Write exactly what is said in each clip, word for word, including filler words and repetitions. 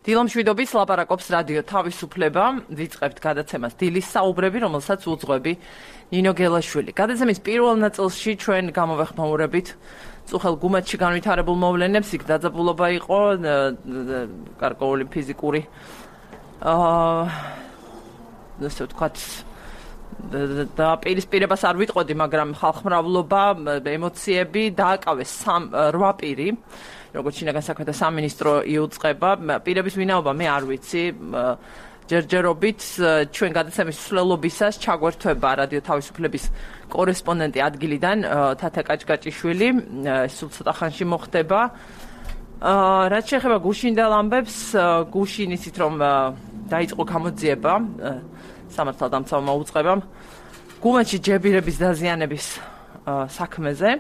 დილომშვიდობის ლაპარაკობს რადიო თავისუფლება, ვიწყებთ გადაცემას დილის საუბრები, რომელსაც უძღვები ნინო გელაშვილი. გადაცემის პირველ ნაწილში ჩვენ გამოვეხმაურებით წუხელ გუმათში განვითარებულ მოვლენებს, იქ დაძაბულობა იყო, გარკვეული ფიზიკური აა ასე ვთქვათ და პირისპირებას არ ვიტყოდი, მაგრამ ხალხმრავლობა, ემოციები დააკავეს რვა პირი. როგორც შინაგან საქმეთა სამინისტრო იუწყება, პირების ვინაობა მე არ ვიცი. ჯერჯერობით ჩვენ გადაცემის მსვლელობისას ჩაგვერთვება რადიო თავისუფლების კორესპონდენტი ადგილიდან თათა კაჭკაჭიშვილი, სულ ცოტა ხანში მოხდება. რაც შეეხება გუშინდელ ამბებს, გუშინ იცით რომ დაიწყო გამოძიება სამართალდამცავმა უწყებამ გუმათში ჯებირების დაზიანების საქმეზე.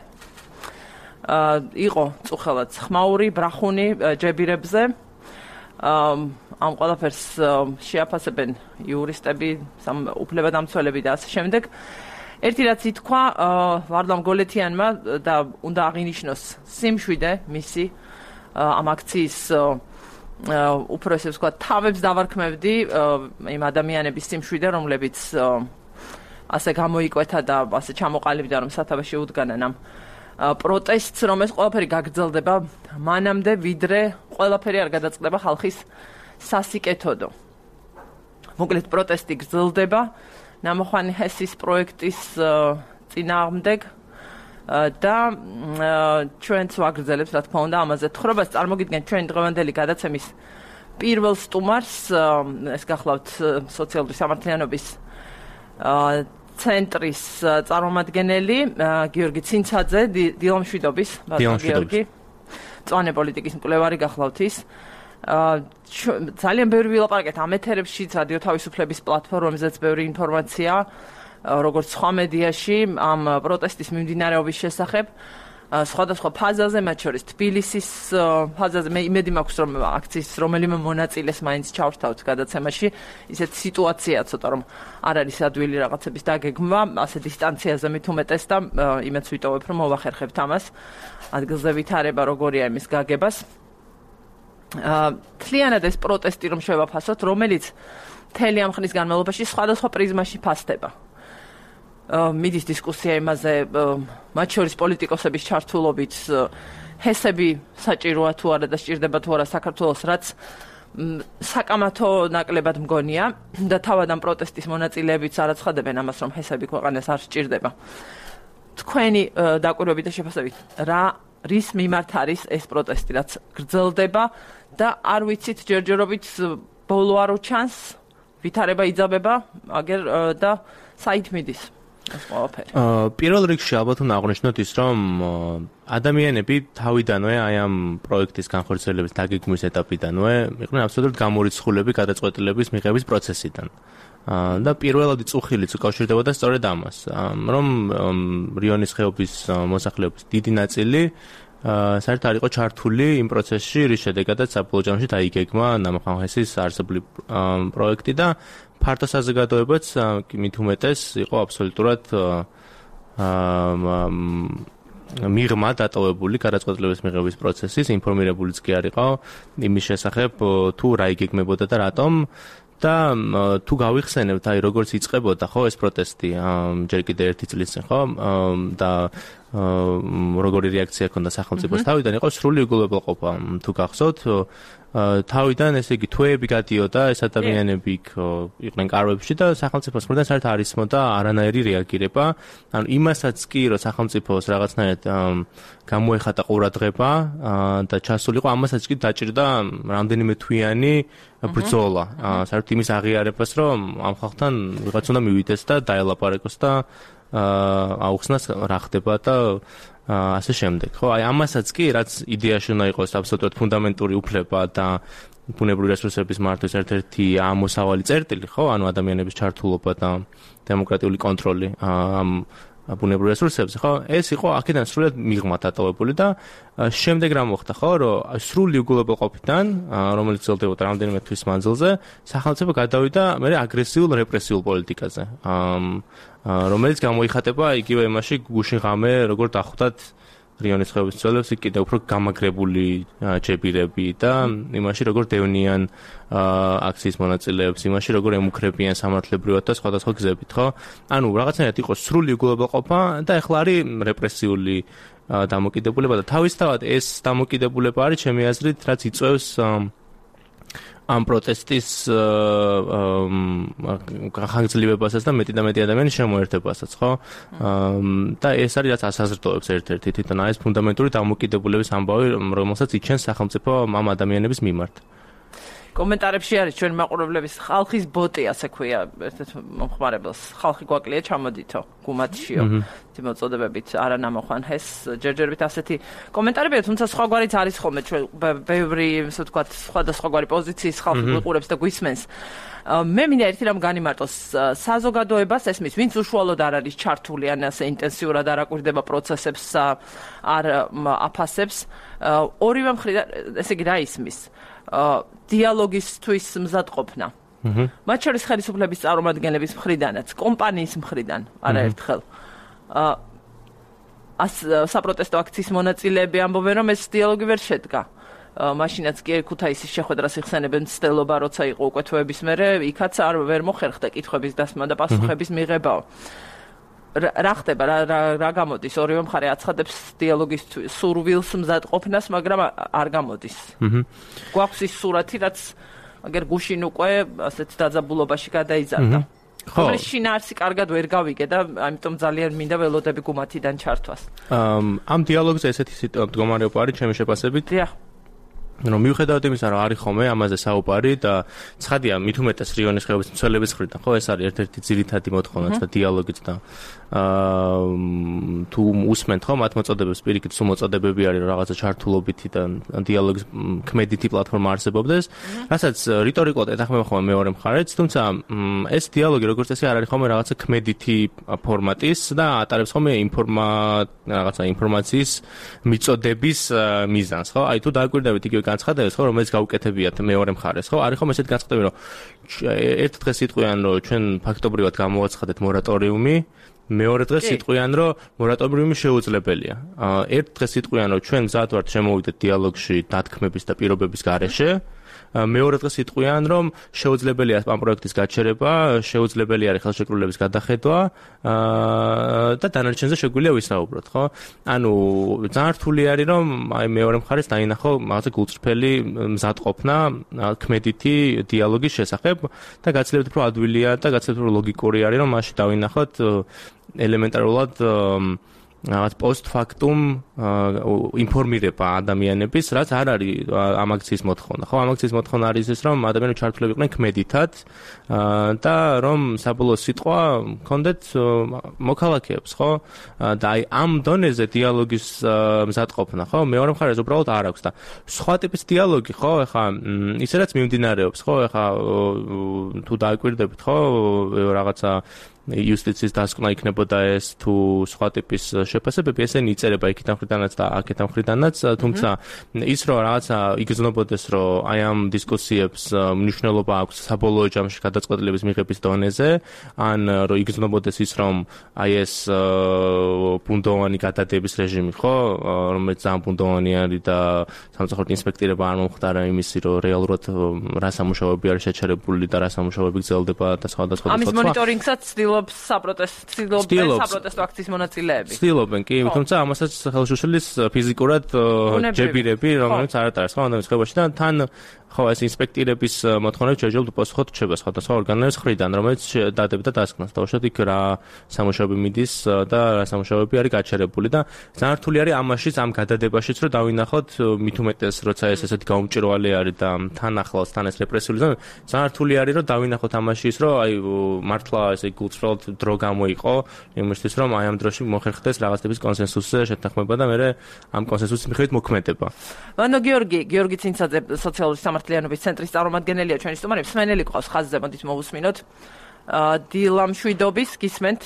იყო წუხელად ხმაური, ბრახუნი ჯებირებზე. ამ ყველაფერს შეაფასებენ იურისტები, უფლებადამცველები და ასე შემდეგ. ერთი რაც ითქვა ვარდლამ გოლეთიანმა და უნდა აღინიშნოს სიმშვიდე მისი ამ აქციის უფრო ესე ვთქვათ, თავებს დავარქმევდი იმ ადამიანების სიმშვიდე, რომლებიც ასე გამოიკვეთა და ასე ჩამოყალიბდა, რომ სათავეში უდგანან ამ პროტესტს, რომ ეს ყველაფერი გაგრძელდება მანამდე, ვიდრე ყველაფერი არ გადაწყდება ხალხის სასიკეთოდო. მოკლედ პროტესტი გრძელდება ნამოხვანი ჰესის პროექტის წინააღმდეგ და ჩვენც ვაგრძელებთ, რა თქმა უნდა, ამაზე თხრობას. წარმოგიდგენთ ჩვენ დღევანდელი გადაცემის პირველ სტუმარს, ეს გახლავთ სოციალური სამართლიანობის ცენტრის წარმომადგენელი გიორგი ცინცაძე, დილომშვიდობის, გიორგი, მწვანე პოლიტიკის მკვლევარი გახლავთ ის. ძალიან ბევრი ვილაპარაკეთ ამ ეთერებშიც, რადიო თავისუფლების პლატფორმებზეც ბევრი ინფორმაცია, როგორც სხვა მედიაში, ამ პროტესტის მიმდინარეობის შესახებ. სხვადასხვა ფაზაზე, მათ შორის თბილისის ფაზაზე, მე იმედი მაქვს, რომ აქციის რომელიმე მონაწილეს მაინც ჩავრთავთ გადაცემაში, ისეთ სიტუაცია ცოტა რომ არ არის ადვილი რაღაცების დაგეგმვა, ასე დისტანციაზე მით უმეტეს და იმეც ვიტოვებ, რომ მოვახერხებთ ამას, ადგილზე ვითარება როგორია იმის გაგებას. თლიანად ეს პროტესტი რომ შევაფასოთ, რომელიც მთელი ამ ხნის განმავლობაში სხვადასხვა პრიზმაში ფასდება. მიდის დისკუსია იმაზე, მათ შორის პოლიტიკოსების ჩართულობით, ჰესები საჭიროა თუ არა და სჭირდება თუ არა საქართველოს, რაც საკამათო ნაკლებად მგონია და თავად ამ პროტესტის მონაწილეებიც არ აცხადებენ ამას, რომ ჰესები ქვეყანას არ სჭირდება. თქვენი დაკვირვებით და შეფასებით, რა რის მიმართ არის ეს პროტესტი, რაც გრძელდება და არ ვიცით ჯერჯერობით ბოლო არ ჩანს, ვითარება იძაბება, აგერ და საით მიდის. პირველ რიგში ალბათ უნდა აღვნიშნოთ ის, რომ ადამიანები თავიდანვე აი ამ პროექტის განხორციელების დაგეგმვის ეტაპიდანვე იყვნენ აბსოლუტურად გამორიცხულები გადაწყვეტილების მიღების პროცესიდან. და პირველადი წუხილიც უკავშირდებოდა სწორედ ამას, რომ რიონის ხეობის მოსახლეობის დიდი ნაწილი საერთოდ არ იყო ჩართული იმ პროცესში, რის შედეგადაც საბოლოო ჯამში დაიგეგმა ნამოხან ჰესის არსებული პროექტი და ფართო საზოგადოებაც მით უმეტეს იყო აბსოლუტურად მიღმა დატოვებული გადაწყვეტილების მიღების პროცესის, ინფორმირებულიც კი არ იყო იმის შესახებ თუ რა იგეგმებოდა და რატომ და თუ გავიხსენებთ, აი როგორც იწყებოდა ხო ეს პროტესტი ჯერ კიდევ ერთი წლის წინ ხო და როგორი რეაქცია ჰქონდა სახელმწიფოს თავიდან, იყო სრული უგულებელყოფა, თუ გახსოვთ, თავიდან ესე იგი თვეები გადიოდა, ეს ადამიანები იყვნენ კარვებში და სახელმწიფოს მხრიდან საერთოდ არ ისმოდა არანაირი რეაგირება. ანუ იმასაც კი რომ სახელმწიფოს რაღაცნაირად გამოეხატა ყურადღება და ჩასულიყო, ამასაც კი დაჭირდა რამდენიმე თვიანი ბრძოლა. საერთოდ იმის აღიარებას, რომ ამ ხალხთან ვიღაც უნდა მივიდეს და დაელაპარაკოს და აუხსნას რა ხდება და ასე შემდეგ. ხო, აი ამასაც კი, რაც იდეაში უნდა იყოს აბსოლუტურად ფუნდამენტური უფლება და ბუნებრივი რესურსების მართვის ერთ-ერთი ამოსავალი წერტილი, ხო, ანუ ადამიანების ჩართულობა და დემოკრატიული კონტროლი ამ ბუნებრივ რესურსებზე, ხო, ეს იყო აქედან სრულად მიღმა დატოვებული და შემდეგ რა მოხდა, ხო, რომ სრული უგულებელყოფიდან, რომელიც გრძელდებოდა რამდენიმე თვის მანძილზე, სახელმწიფო გადავიდა მე აგრესიულ რეპრესიულ პოლიტიკაზე. რომელიც გამოიხატება იგივე იმაში გუშინ ღამე როგორ დახვდათ რიონის ხეობის მცველებს იქ კიდევ უფრო გამაგრებული ჯებირები და იმაში როგორ დევნიან აქციის მონაწილეებს, იმაში როგორ ემუქრებიან სამართლებრივად და სხვადასხვა გზებით, ხო? ანუ რაღაცნაირად იყოს სრული უგულებელყოფა და ეხლა არის რეპრესიული დამოკიდებულება და თავისთავად ეს დამოკიდებულება არის ჩემი აზრით, რაც იწვევს ამ პროტესტის ხანგრძლივებასაც და მეტი და მეტი ადამიანის შემოერთებასაც, ხო? და ეს არის რაც ასაზრდოებს ერთ-ერთი თვითონ ეს ფუნდამენტური დამოკიდებულების ამბავი, რომელსაც იჩენს სახელმწიფო ამ ადამიანების მიმართ. კომენტარებში არის ჩვენ მაყურებლების ხალხის ბოტი, ასე ქვია, ერთ-ერთ მომხმარებელს. ხალხი გვაკლია, ჩამოდითო, გუმათშიო. მოწოდებებით არა ნამოხვანეს, ჯერჯერობით ასეთი კომენტარებია, თუმცა სხვაგვარიც არის ხოლმე ჩვენ ბევრი, ასე ვთქვათ, სხვადასხვაგვარი პოზიციის ხალხი გვიყურებს და გვისმენს. მე მინდა ერთი რამ განიმარტოს, საზოგადოებას ესმის, ვინც უშუალოდ არ არის ჩართული ან ასე ინტენსიურად არ აკვირდება პროცესებს, არ აფასებს, ორივე მხრიდან, ესე იგი რა ისმის? დიალოგისთვის მზადყოფნა. მათ შორის ხელისუფლების წარმომადგენლების მხრიდანაც, კომპანიის მხრიდან არაერთხელ. ას საპროტესტო აქციის მონაწილეები ამბობენ, რომ ეს დიალოგი ვერ შედგა. მაშინაც კი ქუთაისის შეხვედრას იხსენებენ ცდელობა, როცა იყო უკეთოების მერე, იქაც არ ვერ მოხერხდა კითხვების დასმა და პასუხების მიღებაო. რა ხდება, რა რა გამოდის, ორივე მხარე აცხადებს დიალოგის სურვილს მზადყოფნას, მაგრამ არ გამოდის. გვაქვს ის სურათი, რაც აგერ გუშინ უკვე ასეთ დაძაბულობაში გადაიზარდა. რომელიც შინაარსი კარგად ვერ გავიგე და ამიტომ ძალიან მინდა ველოდები გუმათიდან ჩართვას. ამ დიალოგზე ესეთი მდგომარეობა არის ჩემი შეფასებით. დიახ. რომ მიუხედავად იმისა, რომ არის ხოლმე ამაზე საუბარი და ცხადია, მით უმეტეს რიონის ხეობის მცველების მხრიდან, ხო, ეს არის ერთ-ერთი ძირითადი მოთხოვნაც და დიალოგიც და თუ უსმენთ ხო მათ მოწოდებებს, პირიქით სულ მოწოდებები არის რაღაცა ჩართულობითი და დიალოგის ქმედითი პლატფორმა არსებობდეს, რასაც რიტორიკულად ეთანხმება ხოლმე მეორე მხარეც, თუმცა ეს დიალოგი როგორც წესი არ არის ხოლმე რაღაცა ქმედითი ფორმატის და ატარებს ხოლმე ინფორმა რაღაცა ინფორმაციის მიწოდების მიზანს, ხო? აი თუ დააკვირდებით იგივე განცხადებას, ხო, რომელიც გაუკეთებიათ მეორე მხარეს, ხო? არის ხოლმე ესეთი განცხადებები, რომ ერთ დღეს იტყვიან, რომ ჩვენ ფაქტობრივად გამოვაცხადეთ მორატორიუმი, მეორე დღეს იტყვიან, რომ მორატორიუმი შეუძლებელია. ერთ დღეს იტყვიან, რომ ჩვენ გზად ვართ შემოვიდეთ დიალოგში დათქმების და პირობების გარეშე. მეორე დღეს იტყვიან, რომ შეუძლებელია ამ პროექტის გაჩერება, შეუძლებელი არის ხელშეკრულების გადახედვა და დანარჩენზე შეგვიძლია ვისაუბროთ, ხო? ანუ ძალიან რთული არის, რომ აი მეორე მხარეს დაინახო რაღაცა გულწრფელი მზადყოფნა ქმედითი დიალოგის შესახებ და გაცილებით უფრო ადვილია და გაცილებით უფრო ლოგიკური არის, რომ მაშინ დავინახოთ ელემენტარულად რაღაც პოსტფაქტუმ ინფორმირება ადამიანების, რაც არ არის ამ აქციის მოთხოვნა. ხო, ამ აქციის მოთხოვნა არის ის, რომ ადამიანები ჩართულები იყვნენ ქმედითად და რომ საბოლოო სიტყვა ჰქონდეთ მოქალაქეებს, ხო? და აი ამ დონეზე დიალოგის მზადყოფნა, ხო, მეორე მხარეს უბრალოდ არ აქვს და სხვა ტიპის დიალოგი, ხო, ეხა ისედაც მიმდინარეობს, ხო, ეხა თუ დააკვირდებით, ხო, რაღაცა იუსტიციის დასკვნა იქნებოდა ეს თუ სხვა ტიპის შეფასებები, ესენი იწერება იქიდან მხრიდანაც და აქედან მხრიდანაც, თუმცა ის რომ რაღაცა იგრძნობოდეს, რომ აი ამ დისკუსიებს მნიშვნელობა აქვს საბოლოო ჯამში გადაწყვეტილების მიღების დონეზე, ან რომ იგრძნობოდეს ის, რომ აი ეს ბუნდოვანი გადადების რეჟიმი, ხო, რომელიც ძალიან ბუნდოვანი არის და სამწუხაროდ ინსპექტირება არ მომხდარა იმისი, რომ რეალურად რა სამუშაოები არის შეჩერებული და რა სამუშაოები გრძელდება და სხვადასხვა და ამის მონიტორინგსაც საპროტესტო საპროტესტო აქციის მონაწილეები. ცდილობენ კი, თუმცა ამასაც ხელშუშლის ფიზიკურად ჯებირები, რომელიც არ ატარებს ხო ადამიანის ხეობაში და თან ხო ეს ინსპექტირების მოთხოვნები ჯერჯერობით უპასუხოდ რჩება სხვადასხვა ორგანოების მხრიდან, რომელიც დადებდა დასკვნას. თავშად იქ რა სამუშაოები მიდის და რა სამუშაოები არის გაჩერებული და ძალიან რთული არის ამაშიც ამ გადადებაშიც რომ დავინახოთ მით უმეტეს როცა ეს ესეთი გაუმჭირვალი არის და თან ახლავს თან ეს რეპრესიული ზონა, ძალიან რთული არის რომ დავინახოთ ამაში ის რომ აი მართლა ესე გულწრფელად დრო გამოიყო იმისთვის რომ აი ამ დროში მოხერხდეს რაღაც ტიპის კონსენსუსზე შეთანხმება და მე ამ კონსენსუსის მიხედვით მოქმედება. ვანო გიორგი, გიორგი ცინცაძე სოციალური სამართლიანობის ცენტრის წარმომადგენელია ჩვენი სტუმარი, მსმენელი ყავს ხაზზე, მოდით მოვუსმინოთ. დილა მშვიდობის გისმენთ?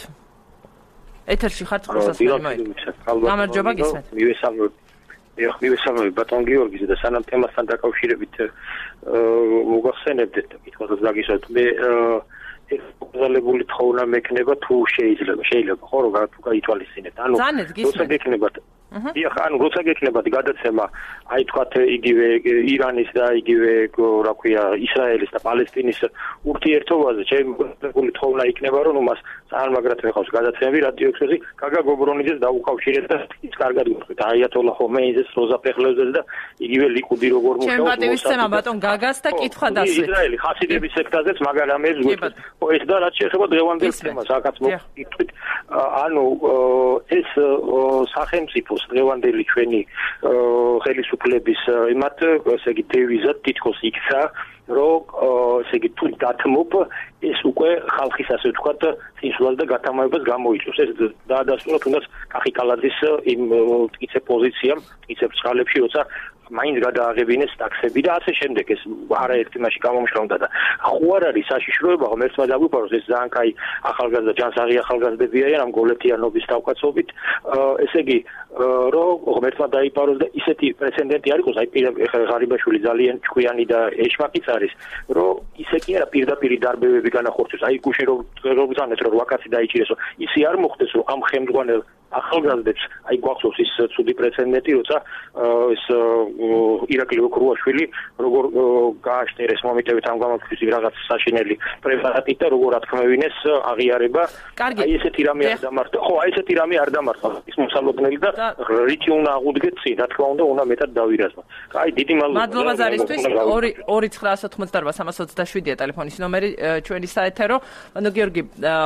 ეთერში ხართ խոսასმენი მოიწევთ. გამარჯობა გისმენთ. მივესალმებით. ეხ მივესალმებით ბატონ გიორგის და სანამ თემასთან დაკავშირებით მოგახსენებდეთ და კითხვასაც დაგისვათ. მე ეს პოზალებული თხოვნა მექნება თუ შეიძლება შეიძლება ხო რომ თუ გაითვალისწინეთ. ანუ როცა გექნებათ დიახ, ანუ როცა გექნებათ გადაცემა, აი თქვათ იგივე ირანის და იგივე რა ქვია ისრაელის და პალესტინის ურთიერთობაზე, ჩემი თხოვნა იქნება, რომ მას წარმაგრად ეხავს გადაცემები რადიოექსპრესი, გაგა გობრონიძეს დაუკავშირეთ და ის კარგად გიყვეთ. აიათოლა ხომეინიძეს, როზა პეხლევზეს და იგივე ლიკუდი როგორ მუშაობს. ჩემ პატივისცემა ბატონ გაგას და კითხვა დასვით. ისრაელი ხასიდების სექტაზეც მაგარამე ზღვით. ეს და რაც შეეხება დღევანდელ თემას, აქაც მოგიტყვით. ანუ ეს სახელმწიფოს დღევანდელი ჩვენი ხელისუფლების იმათ, ესე იგი დევიზად თითქოს იქცა, რომ ესე იგი თუ დათმობ ეს უკვე ხალხის ასე ვთქვათ წინსვლას და გათამავებას გამოიწვევს. ეს დაადასტურა თუნდაც კახიკალაძის იმ მტკიცე პოზიციამ, მტკიცე ბრწყალებში, როცა მაინც გადააღებინეს ტაქსები და ასე შემდეგ. ეს არაერთი მასში გამომშრომდა და ხო არ არის საშიშროება, რომ ერთმა დაგვიფაროს ეს ძალიან კაი ახალგაზრდა ჯანსაღი ახალგაზრდები არიან ამ გოლეთიანობის თავკაცობით. ესე იგი რომ ერთმა დაიფაროს და ისეთი პრეცედენტი არ იყოს, აი ღარიბაშვილი ძალიან ჭკვიანი და ეშმაკიც არის, რომ ისე კი არა პირდაპირ დარბევები განახორციელოს. აი გუშინ რომ როგორცანეთ რომ ვაკაცი დაიჭირესო, ისე არ მოხდეს რომ ამ ხელმძღვანელ ახალგაზრდებს აი გვახსოვს ის ცუდი პრეცედენტი, როცა ეს ირაკლი ოქრუაშვილი როგორ გააშტერეს მომიტევით ამ გამოფხიზ რაღაც საშინელი პრეპარატით და როგორ ათქმევინეს აღიარება. აი ესეთი რამე არ დამართა. ხო, აი ესეთი რამე არ დამართა ის მოსალოდნელი და რითი უნდა აღუდგეთ წინ, რა თქმა უნდა, უნდა მეტად დავირაზმოთ. აი დიდი მადლობა. მადლობა ზარისთვის. ორი ცხრა ათოთხმოცდაარბა სამას ოცდაშვიდია ტელეფონის ნომერი ჩვენი საეთერო. ანუ გიორგი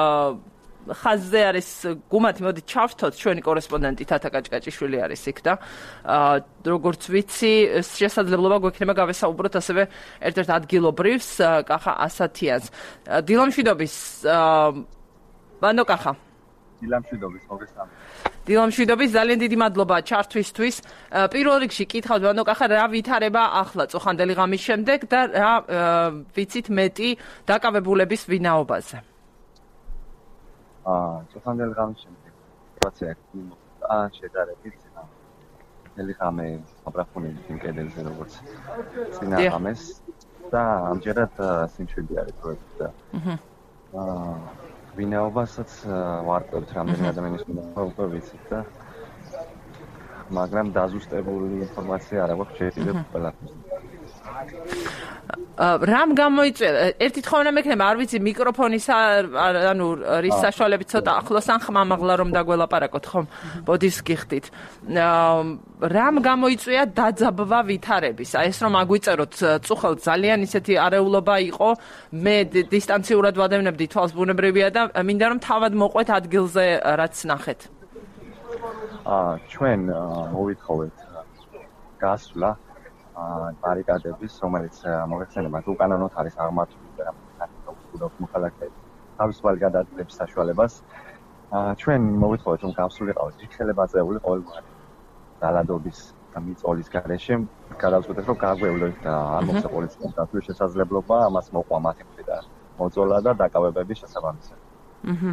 ხაზზე არის გუმათი, მოდი ჩავშთოთ, ჩვენი კორესპონდენტი თათა კაჭკაჭიშვილი არის იქ და როგორც ვიცი, შესაძლებლობა გვექნება გავესაუბროთ ასევე ერთ-ერთ ადგილობრივს კახა ასათიანს. დილამშვიდობის ბანო კახა. დილამშვიდობის, მოგესალმებით. დილამშვიდობის, ძალიან დიდი მადლობა ჩართვისთვის. პირველ რიგში კითხავთ ბანო კახა, რა ვითარება ახლა წუხანდელი ღამის შემდეგ და რა ვიცით მეტი დაკავებულების ვინაობაზე? აა, წუხანდელი ღამის შემდეგ სიტუაცია და შედარებით მთელი ღამე აბრახუნებით იმ კედელზე როგორც წინა ღამეს და ამჯერად სიმშვიდე არის პროექტი და აა ვინაობასაც ვარკვევთ რამდენი ადამიანის ვინაობა ვიცით და მაგრამ დაზუსტებული ინფორმაცია არ აქვს შეიძლება ყველაფერს. რამ გამოიწვია? ერთი თხოვნა მექნება, არ ვიცი მიკროფონის ანუ რის საშუალებით ცოტა ახლოს ან ხმამაღლა რომ დაგველაპარაკოთ ხომ? ბოდიშს გიხდით. რამ გამოიწვია დაძაბვა ვითარების? აი ეს რომ აგვიწეროთ წუხელთ ძალიან ისეთი არეულობა იყო, მე დისტანციურად ვადევნებდი თვალს ბუნებრივია და მინდა რომ თავად მოყვეთ ადგილზე რაც ნახეთ. აა ჩვენ მოვითხოვეთ გასვლა ბარიკადების, რომელიც მოგეხსენება თუ კანონოთ არის აღმართული და უბრალოდ მოხალხეებს თავისუფალი გადაადგილების საშუალებას. ჩვენ მოვითხოვეთ რომ გავსულიყავთ შეხლებაზე ყოველგვარი ძალადობის მიწოლის გარეშე, გადავწყვეტეთ რომ გაგვევლოთ და არ მოხდა პოლიციამ დათვლის შესაძლებლობა, ამას მოყვა მათი მხრიდან მოწოლა და დაკავებების შესაბამისად. აჰა.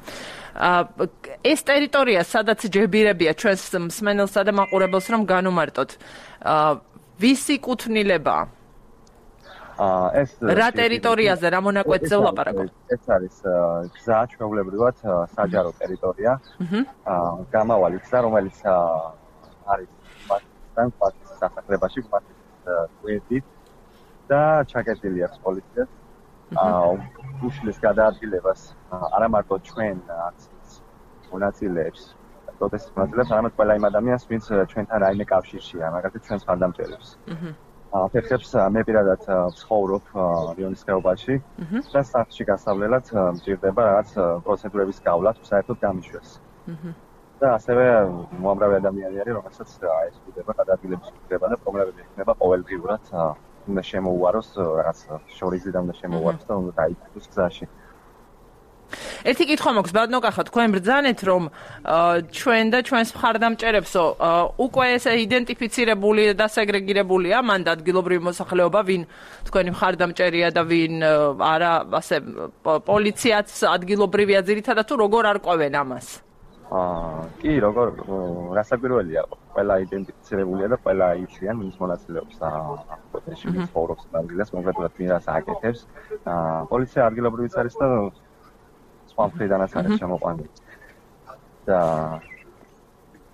ეს ტერიტორია, სადაც ჯებირებია ჩვენს მსმენელსა და მაყურებელს რომ განუმარტოთ. ვისი კუთვნილება? აა ეს რა ტერიტორიაზე, რა მონაკვეთზე ვლაპარაკობ? ეს არის გზა ჩვეულებრივად საჯარო ტერიტორია. აა გამავალი გზა, რომელიც არის მათთან პარტიის სასახლებაში, მათთვის გვერდით და ჩაკეტილი აქვს პოლიციას. აა უშლის გადაადგილებას არა მარტო ჩვენ აქციის მონაწილეებს პროტესტის მონაწილეებს, არამედ ყველა იმ ადამიანს, ვინც ჩვენთან რაიმე კავშირშია, მაგალითად ჩვენს მხარდამჭერებს. აა ფეხებს მე პირადად ვცხოვრობ რიონის ხეობაში და სახლში გასავლელად მჭირდება რაღაც პროცედურების გავლა, თუ საერთოდ გამიშვეს. და ასევე მოამრავი ადამიანი არის, რომელსაც ეს ხდება გადაადგილების ხდება და პრობლემები ექნება ყოველდღიურად უნდა შემოუვაროს რაღაც შორიგზიდან უნდა შემოუვაროს და უნდა დაიწყოს გზაში. ერთი კითხვა მაქვს, ბატონო კახა, თქვენ ბრძანეთ რომ ჩვენ და ჩვენს მხარდამჭერებსო უკვე ესე იდენტიფიცირებული და დასაგრეგირებულია მანდ ადგილობრივი მოსახლეობა, ვინ თქვენი მხარდამჭერია და ვინ არა, ასე პოლიციაც ადგილობრივია ძირითადად თუ როგორ არკვევენ ამას? აა კი, როგორ რასაკვირველია, ყველა იდენტიფიცირებულია და ყველა იციან ვინც მონაწილეობს პროტესტში, ვინც ცხოვრობს ადგილას, კონკრეტულად ვინ რას აკეთებს. აა პოლიცია ადგილობრივიც არის და სპამფრიდანაც არის შემოყვანილი. და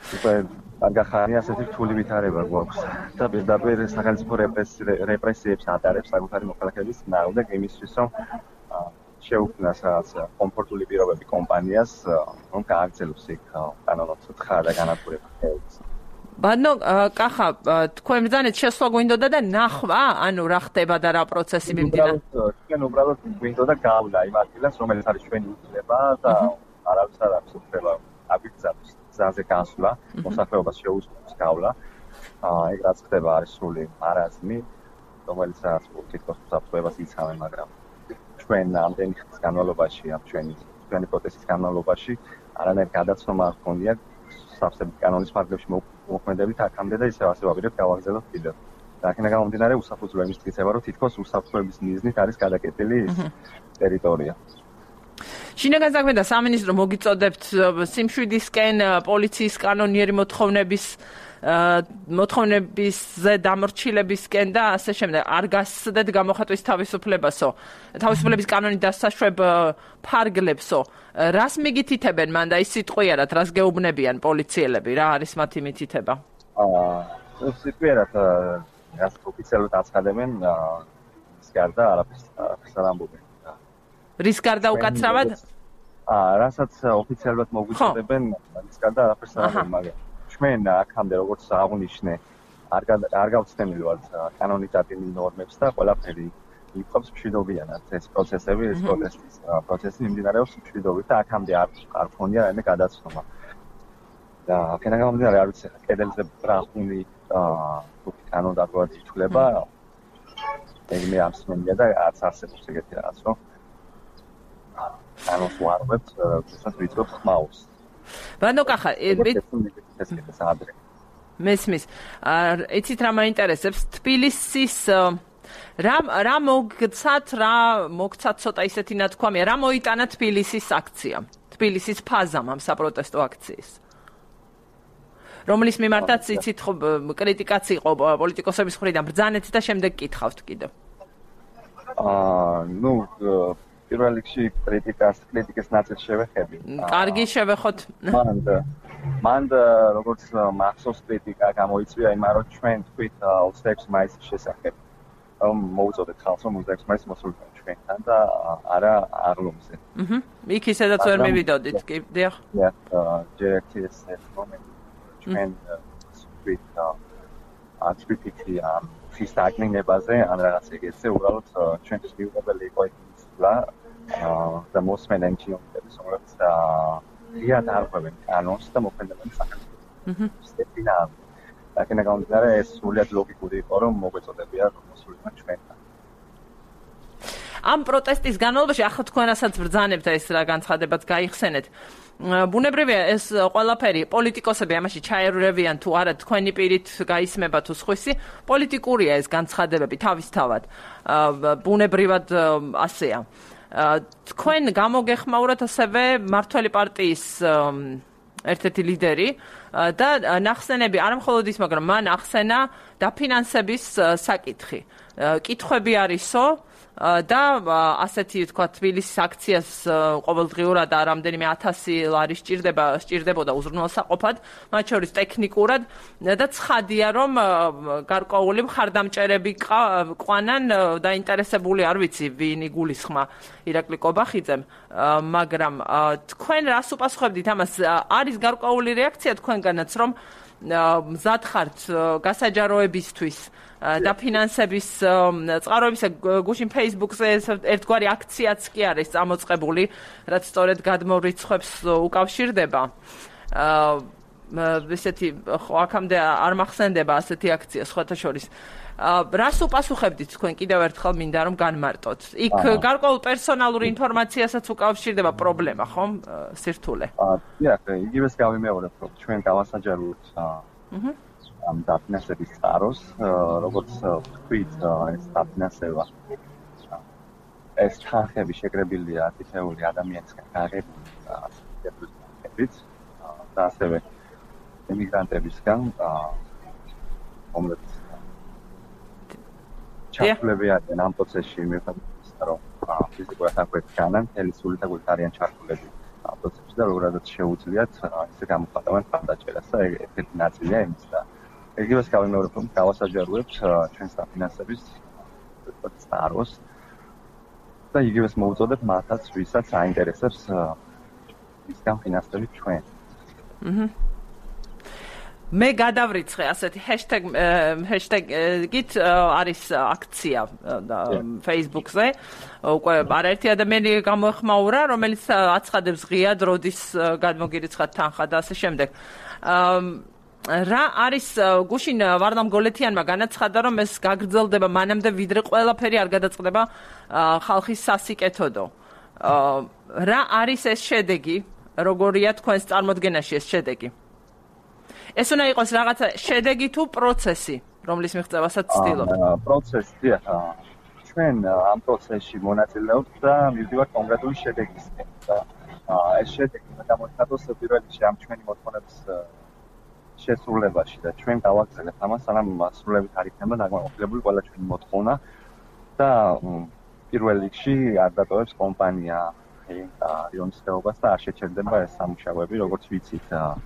უკვე კარგახანი ასეთი რთული ვითარება გვაქვს და პირდაპირ სახელმწიფო რეპრესიებს ატარებს საკუთარი მოქალაქეების წინააღმდეგ იმისთვის რომ შეუქმნას რაღაც კომფორტული პირობები კომპანიას რომ გააგრძელოს იქ კანონმდებლობის თხა და განადგურება ხელს. ბანო კახა თქვენ ბრძანეთ შესვლა გვინდოდა და ნახვა ანუ რა ხდება და რა პროცესი მიმდინარეობს? ჩვენ უბრალოდ გვინდოდა გავლა იმ ადგილას რომელიც არის ჩვენი უფლება და არავის არ აქვს უფლება აგვიგზავნოს გზაზე გასვლა, მოსახლეობას შეუძლებს გავლა. აი რაც ხდება არის სრული მარაზმი, რომელიც რაც თითქოს უსაფრთხოებას იცავენ, მაგრამ ჩვენ ამდენი ხნის განმავლობაში, ამ ჩვენი ჩვენი პროტესტის განმავლობაში არანაირი გადაცნობა არ ჰქონია სავსებით კანონის ფარგლებში მოქმედებით აქამდე და ისევ ასე ვაპირებთ გავაგზავნოთ კიდევ. და აქედან გამომდინარე უსაფრთხოების იმის მტკიცება, რომ თითქოს უსაფრთხოების მიზნით არის გადაკეტილი ის ტერიტორია. შინაგან საქმეთა სამინისტრო მოგიწოდებთ სიმშვიდისკენ პოლიციის კანონიერი მოთხოვნების მოთხოვნებისზე დამორჩილებისკენ და ასე შემდეგ. არ გასცდეთ გამოხატვის თავისუფლებასო, თავისუფლების კანონით დასაშვებ ფარგლებსო. რას მიგითითებენ მან და ის სიტყვიერად რას გეუბნებიან პოლიციელები, რა არის მათი მითითება? აა სიტყვიერად რას ოფიციალურად აცხადებენ, ის გარდა არაფერს არ ამბობენ. რის გარდა უკაცრავად? აა, რასაც ოფიციალურად მოგვიწოდებენ, ის გარდა არაფერს არ ამბობენ, მაგრამ ჩვენ აქამდე როგორც აღნიშნე, არ არ გავცდენილი ვართ კანონით დადგენილ ნორმებს და ყველაფერი იყვებს მშვიდობიანად. ეს პროცესები, ეს პროტესტის პროცესი მიმდინარეობს მშვიდობით და აქამდე არ არ ქონია რაიმე გადაცნობა. და აქედან გამომდინარე, არ ვიცი, კედელზე ბრახუნი აა კანონდარღვევად ითვლება. ეგ მე არ მსმენია და არც არსებობს ეგეთი რაღაც, რომ ანუ ვარვებთ, ვისაც ვიწევთ ხმაურს. ბანო კახა, მესმის. იცით რა მაინტერესებს? თბილისის რა რა მოგცათ, რა მოგცათ ცოტა ისეთი ნათქვამია, რა მოიტანა თბილისის აქცია, თბილისის ფაზამ ამ საპროტესტო აქციის. რომლის მიმართაც იცით ხო კრიტიკაც იყო პოლიტიკოსების მხრიდან, ბრძანეთ და შემდეგ კითხავთ კიდევ. აა, ნუ პირველ რიგში კრიტიკას, კრიტიკის ნაწილს შევეხები. კარგი, შევეხოთ. მან მან როგორც მახსოვს კრიტიკა გამოიწვია იმან, რომ ჩვენ თქვით ოცდაექვსი მაისის შესახებ. რომ მოუწოდეთ ხალხს, რომ ოცდაექვსი მაისს მოსულიყო ჩვენთან და არა აღლუმზე. აჰა. იქ ისედაც ვერ მივიდოდით, კი, დიახ. დიახ, ჯერეთი ეს მომენტი ჩვენ თქვით აცვიფიქი ამ ის დაგნებაზე, ან რაღაც ეგეთზე, უბრალოდ ჩვენთვის მიუღებელი იყო ის და და მოსმენენ ჩიომებს, რომელიც ღიად არღვევენ კანონს და მოქმედებენ სახელმწიფოს. აჰა. სტეფინა აქედან გამომდინარე, ეს სრულიად ლოგიკური იყო, რომ მოგვეწოდებია რომ მოსულიყო ჩვენთან. ამ პროტესტის განმავლობაში ახლა თქვენასაც ბრძანებთ ეს რა განცხადებაც გაიხსენეთ. ბუნებრივია ეს ყველაფერი პოლიტიკოსები ამაში ჩაერევიან თუ არა თქვენი პირით გაისმება თუ სხვისი, პოლიტიკურია ეს განცხადებები თავისთავად. ბუნებრივად ასეა. თქვენ გამოგეხმაურათ ასევე მართველი პარტიის ერთ-ერთი ლიდერი და ნახსენები არა მხოლოდ ის, მაგრამ მან ახსენა დაფინანსების საკითხი. კითხვები არისო და ასეთი თქვა თბილისის აქციას ყოველდღიურად რამდენიმე ათასი ლარი სჭირდება, სჭირდებოდა უზრუნველსაყოფად, მათ შორის ტექნიკურად და ცხადია რომ გარკვეული მხარდამჭერები ყვანან დაინტერესებული არ ვიცი ვინ იგულისხმა ირაკლი კობახიძემ, მაგრამ თქვენ რას უპასუხებდით ამას? არის გარკვეული რეაქცია თქვენგანაც რომ მზად ხართ გასაჯაროებისთვის დაფინანსების წყაროების გუშინ Facebook-ზე ერთგვარი აქციაც კი არის წამოწყებული, რაც სწორედ გადმორიცხვებს უკავშირდება. ესეთი ხო აქამდე არ მახსენდება ასეთი აქცია სხვათა შორის. რას უპასუხებდით თქვენ კიდევ ერთხელ მინდა რომ განმარტოთ. იქ გარკვეულ პერსონალურ ინფორმაციასაც უკავშირდება პრობლემა, ხო? სირთულე. დიახ, იგივეს გავიმეორებ, რომ ჩვენ გავასაჯაროთ აჰა ამ დაფინანსების წყაროს, როგორც თქვით, ეს დაფინანსება ეს თანხები შეკრებილია თითოეული ადამიანისგან გაღებული ასეთებით და ასევე ემიგრანტებისგან, რომლებიც ჩართულები არიან ამ პროცესში, მიუხედავად იმისა, რომ ფიზიკურად აქვთ განან, თელი სულით აქვთ არიან ჩართულები ამ პროცესში და როგორადაც შეუძლიათ ისე გამოხატავენ მხარდაჭერას და ერთ-ერთი ნაწილია იმის და იგივეს გავიმეორებ რომ გავასაჯაროებთ ჩვენს დაფინანსების წყაროს და იგივეს მოვუწოდებ მათაც ვისაც აინტერესებს ის განფინანსები ჩვენ. აჰა მე გადავრიცხე ასეთი hashtag hashtag-ით არის აქცია Facebook-ზე. უკვე არაერთი ადამიანი გამოეხმაურა, რომელიც აცხადებს ღიად როდის გადმოგირიცხათ თანხა და ასე შემდეგ. რა არის გუშინ ვარდამ გოლეთიანმა განაცხადა, რომ ეს გაგრძელდება მანამდე ვიდრე ყველაფერი არ გადაწყდება ხალხის სასიკეთოდო. რა არის ეს შედეგი? როგორია თქვენს წარმოდგენაში ეს შედეგი? ეს უნდა იყოს რაღაცა შედეგი თუ პროცესი, რომლის მიღწევასაც ცდილობთ? პროცესი, ჩვენ ამ პროცესში მონაწილეობთ და მივდივართ კონკრეტული შედეგისკენ. ეს შედეგი უნდა გამოიხატოს პირველ რიგში ამ ჩვენი მოთხოვნების შესრულებაში და ჩვენ გავაგრძელებთ ამას, სანამ სრულებით არ იქნება დაკმაყოფილებული ყველა ჩვენი მოთხოვნა და პირველ რიგში არ დატოვებს კომპანია რიონის ხეობას და არ შეჩერდება ეს სამუშაოები, როგორც ვიცით.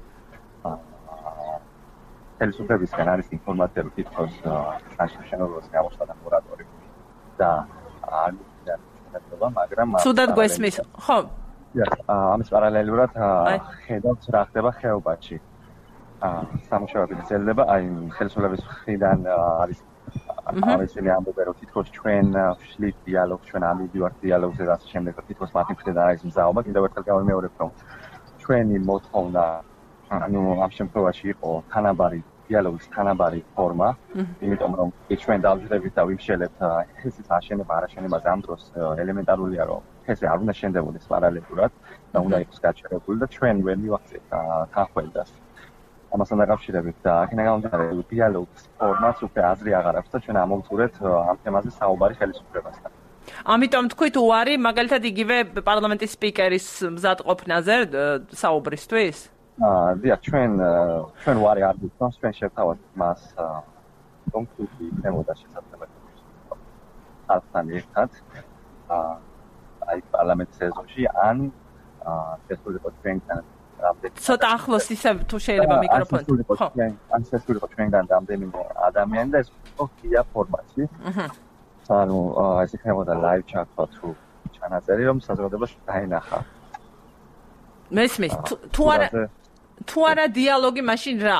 ხელისუფლებისგან არის ინფორმაციები თითქოს საშემოწმებას გამოსადა მორატორიუმი და არ მიცემება, მაგრამ ცუდად გვესმის, ხო? ამის პარალელურად ხედავთ რა ხდება ხეობაში. სამუშაოები გრძელდება, აი ხელისუფლების მხრიდან არის ამისინი ამბობენ რომ თითქოს ჩვენ ვშლით დიალოგს, ჩვენ ამივიდივართ დიალოგზე და ასე შემდეგ, თითქოს მათი მხრიდან არის მზაობა, კიდევ ერთხელ გავიმეორებ რომ ჩვენი მოთხოვნა ანუ ამ შემთხვევაში იყო თანაბარი დიალოგის თანაბარი ფორმა, იმიტომ რომ ჩვენ დავჯერებით და ვიმშელებთ ეს აშენება არაშენებაზე ამ დროს ელემენტარულია რომ ეს არ უნდა შენდებოდეს პარალელურად და უნდა იყოს გაჩერებული და ჩვენ ვერ მივახცეთ თანხმობას. ამასთან დაკავშირებით და აქედან გამომდინარე დიალოგის ფორმაც უკვე აზრი აღარ აქვს და ჩვენ ამოვწურეთ ამ თემაზე საუბარი ხელისუფლებასთან. ამიტომ თქვით უარი მაგალითად იგივე პარლამენტის სპიკერის მზადყოფნაზე საუბრისთვის? აა დიახ, ჩვენ ჩვენ ვარი არ გვიქვამს, ჩვენ შევთავაზეთ მას კონკრეტული თემოდა შესაძლებელი ხალხთან ერთად აა აი პარლამენტის ეზოში ან შესულიყო ჩვენთან რამდენი ცოტა ახლოს ისე თუ შეიძლება მიკროფონი ხო ან შესულიყო ჩვენგან რამდენიმე ადამიანი და ეს ოქია ფორმატი აჰა ანუ ეს იქნებოდა live chat-ო თუ ჩანაწერი რომ საზოგადოებას დაენახა მესმის თუ არა თუ არა დიალოგი მაშინ რა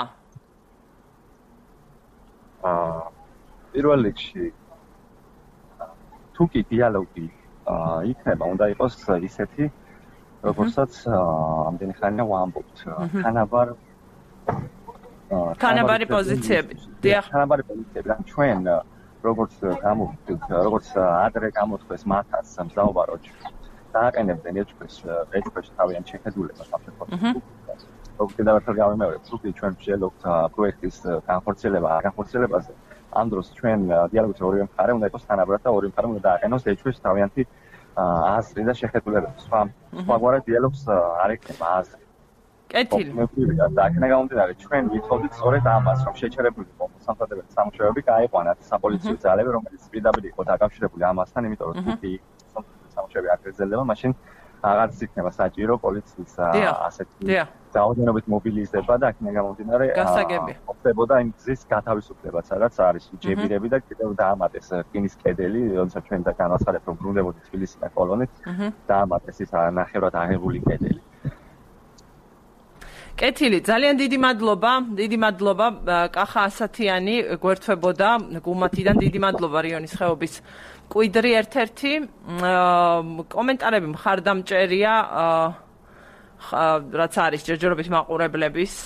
აა პირველ რიგში თუ კი დიალოგი აა იქნება უნდა იყოს ისეთი როგორცაც ამდენი ხანია ვამბობთ თანაბარ თანაბარი პოზიციები დიახ თანაბარი პოზიციები რა ჩვენ როგორც გამოვხდით როგორც ადრე გამოთქვეს მათაც მზაობა რო დააყენებდნენ ეჭვს ეჭვს თავიანთ შეხედულებას ამ შემთხვევაში როგორც კიდევ ერთხელ გავიმეორებ თუ ჩვენ ვშელობთ პროექტის განხორციელება განხორციელებაზე ამ დროს ჩვენ დიალოგის ორივე მხარე უნდა იყოს თანაბრად და ორივე მხარე უნდა დააყენოს ეჭვს თავიანთი აზრი და შეხედულება სხვა სხვაგვარად დიალოგს არ ექნება აზრი კეთილი და აქედან გამომდინარე ჩვენ ვითხოვდით სწორედ ამას რომ შეჩერებული იყო სამხედრო სამუშაოები გაიყვანათ sapolitsiო ძალები რომელიც პირდაპირ იყო დაკავშირებული ამასთან იმიტომ რომ თუ კი სამუშაოები არ გრძელდება მაშინ აღარც იქნება საჭირო პოლიციის ასეთი რაოდენობით მობილიზება და აქედან გამომდინარე ხდებოდა იმ გზის გათავისუფლებაც რაც არის ჯებირები და კიდევ დაამატეს რკინის კედელი როდესაც ჩვენ და განვაცხადებთ რომ ბრუნდებოდი თბილისიდან კოლონით დაამატეს ის ნახევრად აღებული კედელი კეთილი, ძალიან დიდი მადლობა, დიდი მადლობა კახა ასათიანი გვერდთვებოდა გუმათიდან, დიდი მადლობა რიონის ხეობის კვიდრი ერთ-ერთი კომენტარები მხარდამჭერია რაც არის ჯერჯერობით მაყურებლების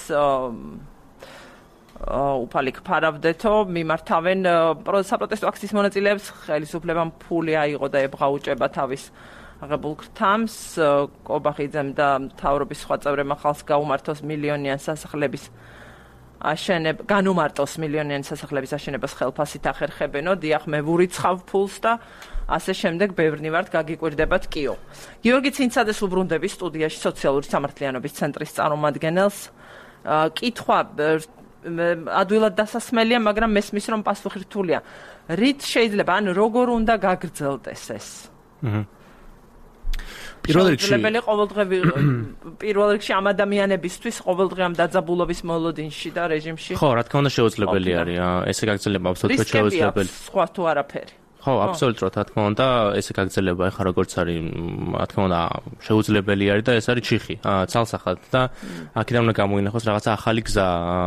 უფალი ქფარავდეთო მიმართავენ საპროტესტო აქციის მონაწილეებს ხელისუფლებამ ფული აიღო და ებღაუჭება თავის აღებულ ქრთამს კობახიძემ და მთავრობის სხვა წევრებმა ხალხს გაუმართოს მილიონიან სასახლების აშენება განუმარტოს მილიონიან სასახლების აშენებას ხელფასით ახერხებენო დიახ მე ვურიცხავ ფულს და ასე შემდეგ ბევრნი ვართ გაგიკვირდებათ კიო გიორგი ცინცადეს უბრუნდები სტუდიაში სოციალური სამართლიანობის ცენტრის წარმომადგენელს კითხვა ადვილად დასასმელია მაგრამ მესმის რომ პასუხი რთულია რით შეიძლება ან როგორ უნდა გაგრძელდეს ეს აჰა პირველ რიგში შეუძლებელი ყოველდღე პირველ რიგში ამ ადამიანებისთვის ყოველდღე ამ დაძაბულობის მოლოდინში და რეჟიმში. ხო, რა თქმა უნდა შეუძლებელი არის. ესე გაგრძელება აბსოლუტურად შეუძლებელი. სხვა თუ არაფერი. ხო, აბსოლუტურად, რა თქმა უნდა, ესე გაგრძელება ეხლა როგორც არის, რა თქმა უნდა, შეუძლებელი არის და ეს არის ჩიხი, ცალსახად და აქედან უნდა გამოინახოს რაღაცა ახალი გზა.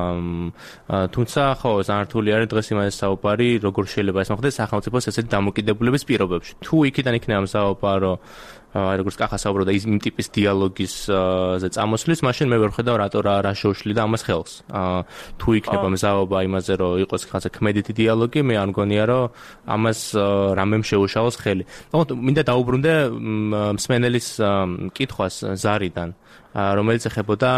თუმცა, ხო, ძალიან რთული არის დღეს იმაზე საუბარი, როგორ შეიძლება ეს მოხდეს სახელმწიფოს ესეთი დამოკიდებულების პირობებში. თუ იქიდან იქნება საუბარო აი როგორც კახა საუბრობდა იმ ტიპის დიალოგისზე წამოსვლის, მაშინ მე ვერ ხედავ რატო რა რა შეუშლი და ამას ხელს. თუ იქნება მზაობა იმაზე, რომ იყოს ხაზა ქმედითი დიალოგი, მე არ მგონია, რომ ამას რამემ შეუშალოს ხელი. თუმცა მინდა დაუბრუნდე მსმენელის კითხვას ზარიდან, რომელიც ეხებოდა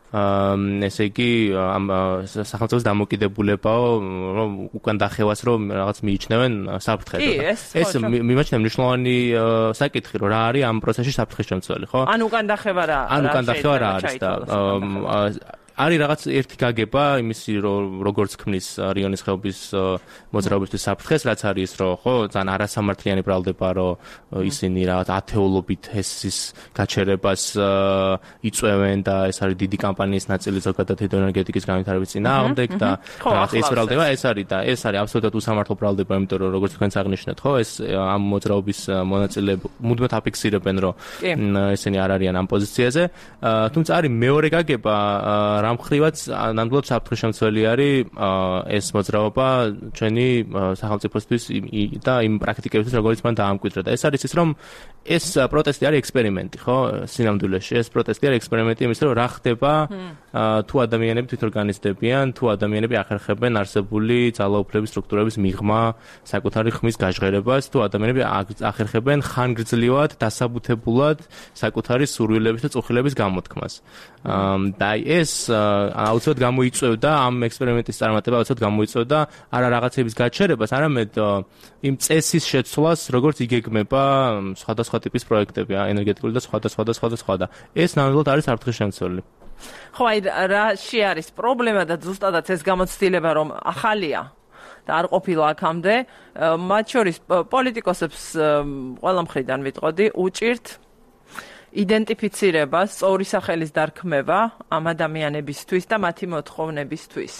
ესე იგი ამ სახელმწიფოს დამოკიდებულებაო რომ უკან დახევას რომ რაღაც მიიჩნევენ საფრთხეს. ეს მიმაჩნია მნიშვნელოვანი საკითხი რომ რა არის ამ პროცესში საფრთხის შემცველი, ხო? ან უკან დახევა რა? ან უკან დახევა რა არის და არის რაღაც ერთი გაგება იმისი რომ როგორც ქმნის რიონის ხეობის მოძრაობისთვის საფრთხეს, რაც არის რომ ხო ძალიან არასამართლიანი ბრალდება რომ ისინი რაღაც ათეულობით ჰესის გაჩერებას იწვევენ და ეს არის დიდი კამპანიის ნაწილი ზოგადად ჰიდროენერგეტიკის განვითარების წინააღმდეგ და რაღაც ეს ბრალდება ეს არის და ეს არის აბსოლუტურად უსამართლო ბრალდება, იმიტომ რომ როგორც თქვენც აღნიშნეთ, ხო ეს ამ მოძრაობის მონაწილეები მუდმივად აფიქსირებენ რომ ესენი არ არიან ამ პოზიციაზე. თუმცა არის მეორე გაგება რამ ხრივაც ნამდვილად საფრთხის შემცველი არის ეს მოძრაობა ჩვენი სახელმწიფოსთვის და იმ პრაქტიკებისთვის, როგორც მან დაამკვიდრა. და ეს არის ის, რომ ეს პროტესტი არის ექსპერიმენტი, ხო? სინამდვილეში ეს პროტესტი არის ექსპერიმენტი იმის, რომ რა ხდება თუ ადამიანები თვითორგანიზდებიან, თუ ადამიანები ახერხებენ არსებული ძალაუფლების სტრუქტურების მიღმა, საკუთარი ხმის გაჟღერებას, თუ ადამიანები ახერხებენ ხანგრძლივად, დასაბუთებულად საკუთარი სურვილების და წუხილების გამოთქმას. და ეს აუცილებლად გამოიწვევდა ამ ექსპერიმენტის წარმატება, აუცილებლად გამოიწვევდა არა რაღაცების გაჩერებას, არამედ იმ წესის შეცვლას, როგორც იგეგმება სხვადასხვა ტიპის პროექტები, ენერგეტიკული და სხვა და სხვა და სხვა და სხვა და ეს ნამდვილად არის საფრთხის შემცველი. ხო, აი რაში არის პრობლემა და ზუსტადაც ეს გამოცდილება რომ ახალია და არ ყოფილა აქამდე, მათ შორის პოლიტიკოსებს ყველა მხრიდან ვიტყოდი, უჭირთ იდენტიფიცირება, სწორი სახელის დარქმევა ამ ადამიანებისთვის და მათი მოთხოვნებისთვის.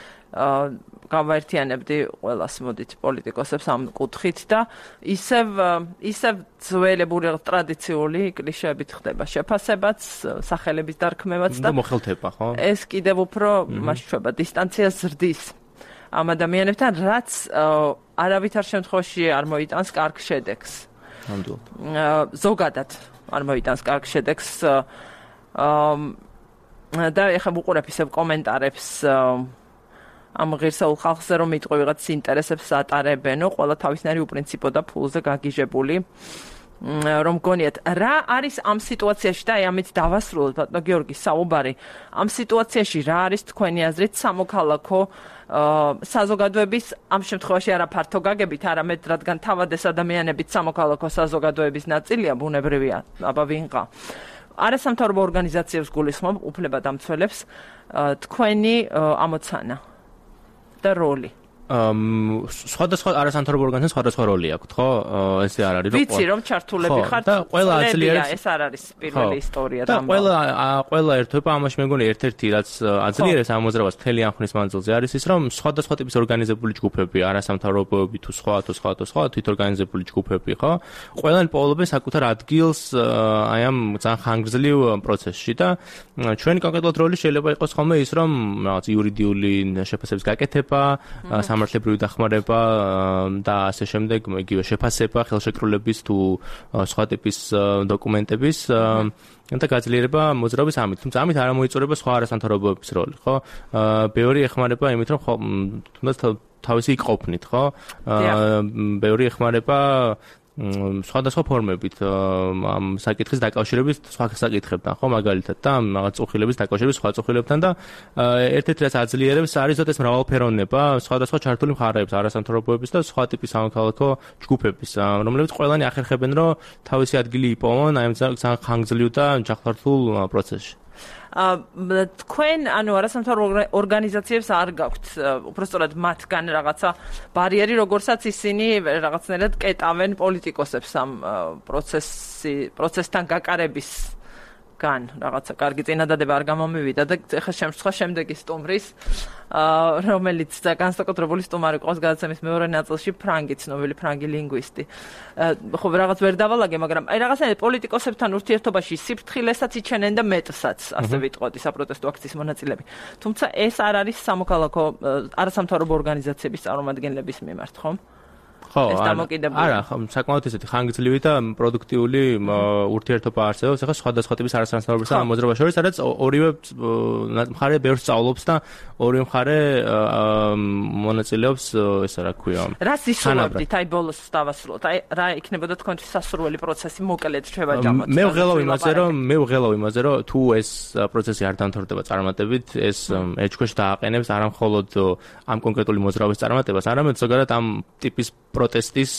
გავაერთიანებდი ყველას მოდით პოლიტიკოსებს ამ კუთხით და ისევ ისევ ძველებური ტრადიციული კლიშეებით ხდება შეფასებაც, სახელების დარქმევაც და მოხელთება, ხო? ეს კიდევ უფრო მასშტაბად დისტანციას ზრდის ამ ადამიანებთან, რაც არავითარ შემთხვევაში არ მოიტანს კარგ შედეგს. ნამდვილად. ზოგადად არ მოიტანს კარგ შედეგს. და ეხლა ვუყურებ ისევ კომენტარებს ამ ღირსეულ ხალხზე, რომ იტყვი ვიღაც ინტერესებს ატარებენო, ყველა თავისნაირი უპრინციპო და ფულზე გაგიჟებული. რომ გონიათ, რა არის ამ სიტუაციაში და აი ამით დავასრულოთ, ბატონო გიორგი, საუბარი. ამ სიტუაციაში რა არის თქვენი აზრით სამოქალაქო საზოგადოების ამ შემთხვევაში არა ფართო გაგებით, არამედ რადგან თავად ეს ადამიანებიც სამოქალაქო საზოგადოების ნაწილია, ბუნებრივია, აბა ვინყა. არასამთავრობო ორგანიზაციებს გულისხმობ, უფლებადამცველებს, თქვენი ამოცანა და როლი. ამ სხვადასხვა არასამთავრობო ორგანიზაციებს სხვადასხვა როლი აქვთ, ხო? ესე არ არის, რომ ვიცი, რომ ჩართულები ხართ და ყველა აძლიერებს ეს არ არის პირველი ისტორია და ყველა ყველა ერთობა ამაში მე მგონი ერთ-ერთი რაც აძლიერებს ამ მოძრაობას მთელი ამ ხნის მანძილზე არის ის, რომ სხვადასხვა ტიპის ორგანიზებული ჯგუფები, არასამთავრობოები თუ სხვა თუ სხვა თუ სხვა თვითორგანიზებული ჯგუფები, ხო? ყველანი პოულობენ საკუთარ ადგილს აი ამ ძალიან ხანგრძლივ პროცესში და ჩვენი კონკრეტულად როლი შეიძლება იყოს ხოლმე ის, რომ რაღაც იურიდიული შეფასების გაკეთება, სამართლებრივი დახმარება და ასე შემდეგ, იგივე შეფასება, ხელშეკრულების თუ სხვა ტიპის დოკუმენტების და გაძლიერება მოძრაობის ამით. თუმცა ამით არ მოიწურება სხვა არასამთავრობოების როლი, ხო? ბევრი ეხმარება იმით, რომ თუნდაც თავისი იყოფნით, ხო? ბევრი ეხმარება სხვადასხვა ფორმებით ამ საკითხის დაკავშირების სხვა საკითხებთან, ხო, მაგალითად და რაღაც წუხილების დაკავშირების სხვა წუხილებთან და ერთ-ერთი რაც აძლიერებს არის ზოგადად მრავალფეროვნება სხვადასხვა ჩართული მხარეების, არასამთავრობოების და სხვა ტიპის სამოქალაქო ჯგუფების, რომლებიც ყველანი ახერხებენ, რომ თავისი ადგილი იპოვონ აი ამ ძალიან ხანგრძლივ და ჯანმრთელულ პროცესში. თქვენ ანუ არასამთავრობო ორგანიზაციებს არ გაქვთ უბრალოდ მათგან რაღაცა ბარიერი, როგორცაც ისინი რაღაცნაირად კეტავენ პოლიტიკოსებს ამ პროცესი პროცესთან გაკარების გან რაღაცა კარგი წინადადება არ გამომივიდა და ეხლა შემთხვევა შემდეგი სტუმრის რომელიც განსაკუთრებული სტუმარი ყავს გადაცემის მეორე ნაწილში ფრანგი ცნობილი ფრანგი ლინგვისტი ხო რაღაც ვერ დავალაგე მაგრამ აი რაღაცა პოლიტიკოსებთან ურთიერთობაში სიფრთხილესაც იჩენენ და მეტსაც ასე ვიტყოდი საპროტესტო აქციის მონაწილეები თუმცა ეს არ არის სამოქალაქო არასამთავრობო ორგანიზაციების წარმომადგენლების მიმართ ხო ხო, არა, საკმაოდ ისეთი ხანგრძლივი და პროდუქტიული ურთიერთობა არსებობს, ახლა სხვადასხვა ტიპის არასამთავრობო მოძრაობა შორის, სადაც ორივე მხარე ბევრს სწავლობს და ორივე მხარე მონაწილეობს, ესა რა ქვია. რას ისურვებდით, აი ბოლოს დავასრულოთ, აი რა იქნებოდა თქვენთვის სასურველი პროცესი, მოკლედ რჩება ჯამოთ. მე ვღელავ იმაზე, რომ მე ვღელავ იმაზე, რომ თუ ეს პროცესი არ დამთავრდება წარმატებით, ეს ეჭქვეშ დააყენებს არა მხოლოდ ამ კონკრეტული მოძრაობის წარმატებას, არამედ ზოგადად ამ ტიპის პროტესტის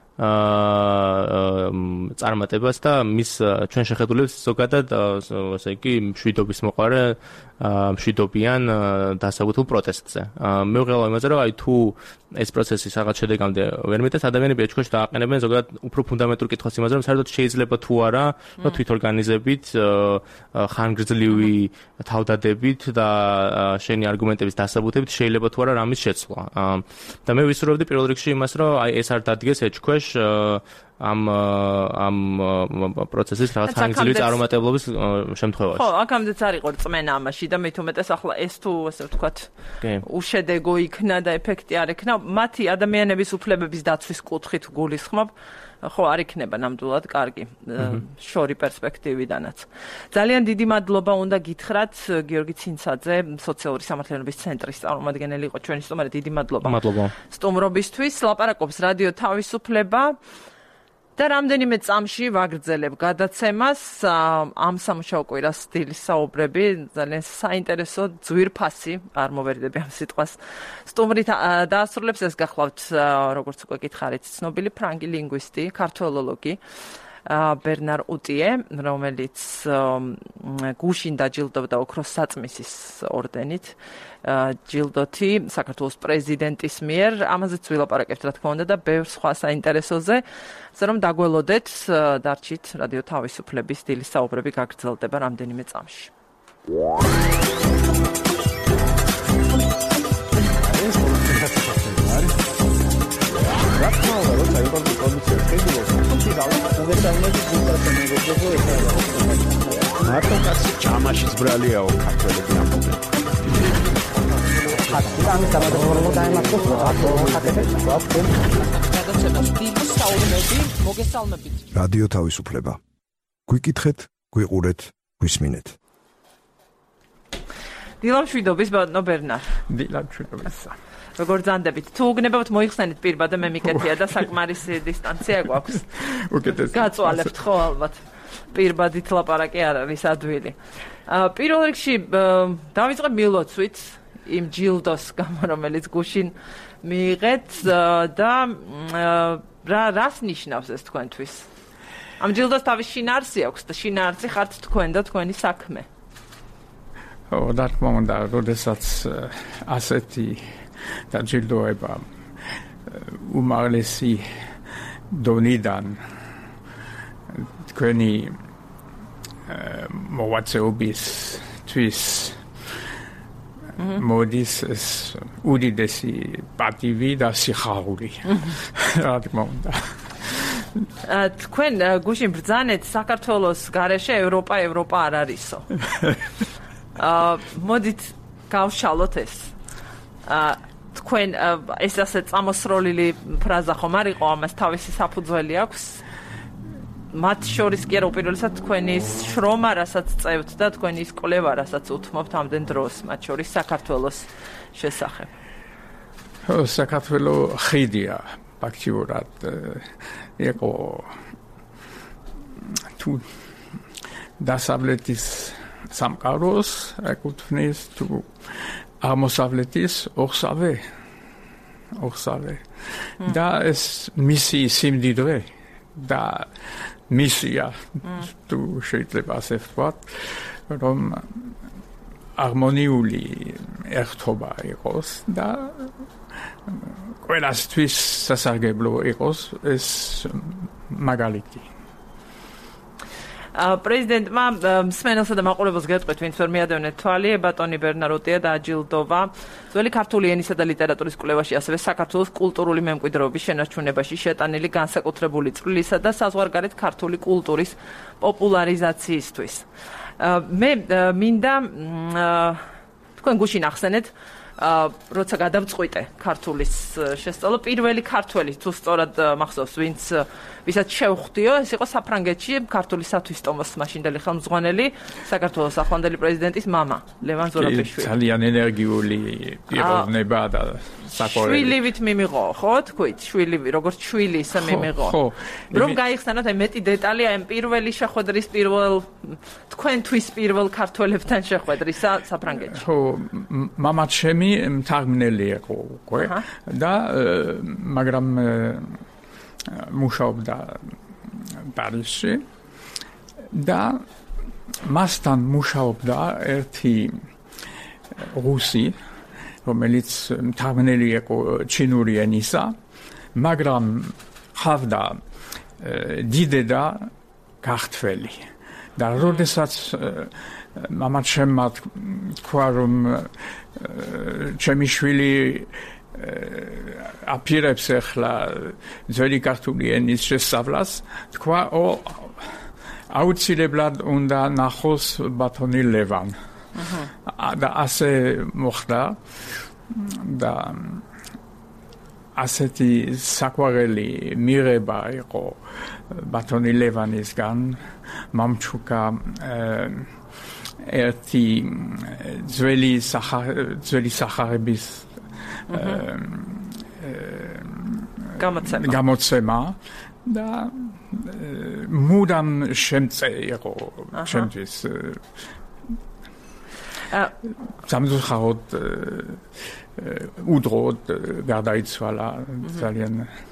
წარმატებას და მის ჩვენ შეხედულებს ზოგადად ასე იგი მშვიდობის მოყარე მშვიდობიან დასაბუთულ პროტესტზე. მე ვღელავ იმაზე, რომ აი თუ ეს პროცესი რაღაც შედეგამდე ვერ მიტეს, ადამიანები ეჭქვეშ დააყენებენ ზოგადად უფრო ფუნდამენტურ კითხვას იმაზე, რომ საერთოდ შეიძლება თუ არა, რომ თვითორგანიზებით ხანგრძლივი თავდადებით და შენი არგუმენტების დასაბუთებით შეიძლება თუ არა რამის შეცვლა. და მე ვისურვებდი პირველ რიგში იმას, რომ აი ეს არ დადგეს ეჭქვეშ ამ ამ პროცესის რაღაც ხანგრძლივი წარუმატებლობის შემთხვევაში. ხო, აქამდეც არ იყო რწმენა ამაში და მით უმეტეს ახლა ეს თუ ასე ვთქვათ, უშედეგო იქნა და ეფექტი არ ექნა, მათი ადამიანების უფლებების დაცვის კუთხით გულისხმობ, ხო, არ იქნება ნამდვილად კარგი შორი პერსპექტივიდანაც. ძალიან დიდი მადლობა უნდა გითხრათ გიორგი ცინცაძე, სოციალური სამართლიანობის ცენტრის წარმომადგენელი იყო ჩვენი სტუმარი, დიდი მადლობა. მადლობა. სტუმრობისთვის ლაპარაკობს რადიო თავისუფლება. და რამდენიმე წამში ვაგრძელებ გადაცემას ამ სამუშაო კვირას სტილის საუბრები ძალიან საინტერესო ძვირფასი არ მოვერიდები ამ სიტყვას სტუმრით დაასრულებს ეს გახლავთ როგორც უკვე გითხარით ცნობილი ფრანგი ლინგვისტი ქართველოლოგი ბერნარ უტიე რომელიც გუშინ დაჯილდოვდა ოქროს საწმისის ორდენით ჯილდოთი საქართველოს პრეზიდენტის მიერ ამაზეც ვილაპარაკებთ რა თქმა უნდა და ბევრ სხვა საინტერესოზე ასე რომ დაგველოდეთ დარჩით რადიო თავისუფლების სტილის საუბრები გაგრძელდება რამდენიმე წამში რა თქმა უნდა როცა იყო კონდიცია შეგვიძლია მარტო კაცი ჯამაშიც ბრალიაო ქართველები ამბობენ. ხატი სამადოვრო დაიმართოს რადიო თავისუფლება. გვიკითხეთ, გვიყურეთ, გვისმინეთ. დილამშვიდობის ბატონო ბერნარ. დილამშვიდობისა. როგორ ძანდებით? თუ უგნებავთ მოიხსენეთ პირბადე მე მიკეთია და საკმარისი დისტანცია გვაქვს. უკეთეს. გაწვალებთ ხო ალბათ. პირბადით ლაპარაკი არ არის ადვილი. პირველ რიგში დავიწყებ მილოცვით იმ ჯილდოს გამო რომელიც გუშინ მიიღეთ და რა რას ნიშნავს ეს თქვენთვის? ამ ჯილდოს თავის შინაარსი აქვს და შინაარსი ხართ თქვენ და თქვენი საქმე. ო და თქმა უნდა, როდესაც ასეთი დაჯილდოება უმაღლესი დონიდან თქვენი მოვაწეობისთვის მოდის ეს უდიდესი პატივი და სიხარული რა თქმა უნდა თქვენ გუშინ ბრძანეთ საქართველოს გარეშე ევროპა ევროპა არ არისო აა მოდით გავშალოთ ეს აა თქვენ ეს ასე წამოსროლილი ფრაზა ხომ არ იყო ამას თავისი საფუძველი აქვს მათ შორის კი არა უპირველესად თქვენი შრომა რასაც წევთ და თქვენი კვლევა რასაც უთმობთ ამდენ დროს მათ შორის საქართველოს შესახებ საქართველოს ხიდია ფაქტიურად იყო თუ დასავლეთის სამყაროს ეკუთვნის თუ აღმოსავლეთის ოხსავე ოხსავე და ეს მისი სიმდიდრე და მისია თუ შეიძლება ასე ვთქვათ, რომ harmonიული ერთობა იყოს და ყველასთვის სასარგებლო იყოს ეს მაგალითი. პრეზიდენტმა მსმენელსა და მაყურებელს გეტყვით, ვინც ვერ მიადევნეთ თვალი, ბატონი ბერნაროტია დააჯილდოვა ძველი ქართული ენისა და ლიტერატურის კვლევაში, ასევე საქართველოს კულტურული მემკვიდრეობის შენარჩუნებაში შეტანილი განსაკუთრებული წვლილისა და საზღვარგარეთ ქართული კულტურის პოპულარიზაციისთვის. მე მინდა თქვენ გუშინ ახსენეთ, როცა გადავწყვიტე ქართულის შესწავლა, პირველი ქართველი თუ სწორად მახსოვს, ვინც ვისაც შევხვდიო, ეს იყო საფრანგეთში ქართული სათვისტომოს მაშინდელი ხელმძღვანელი, საქართველოს ახლანდელი პრეზიდენტის მამა, ლევან ზურაბიშვილი. ძალიან ენერგიული პიროვნება და საყვარელი. შვილივით მიმიღო, ხო, თქვით, შვილი, როგორც შვილი ისე მიმიღო. რომ გაიხსენოთ აი მეტი დეტალი აი პირველი შეხვედრის პირველ თქვენთვის პირველ ქართველებთან შეხვედრისა საფრანგეთში. ხო, მამა ჩემი მთარგმნელი იყო უკვე და მაგრამ მუშაობდა პარიზში და მასთან მუშაობდა ერთი რუსი, რომელიც მთარგმნელი იყო ჩინური ენისა, მაგრამ ხავდა დიდედა ქართველი. და როდესაც მამა ჩემმა თქვა, რომ ჩემი შვილი აპირებს ახლა ძველი ქართული ენის შესწავლას, თქვა, ო აუცილებლად უნდა ნახოს ბატონი ლევან. და ასე მოხდა და ასეთი საყვარელი მიღება იყო ბატონი ლევანისგან, მამჩუკა ერთი ძველი ძველი სახარების გამოცემა და მუდამ შემწე იყო ჩემთვის სამწუხაროდ უდროდ გარდაიცვალა ძალიან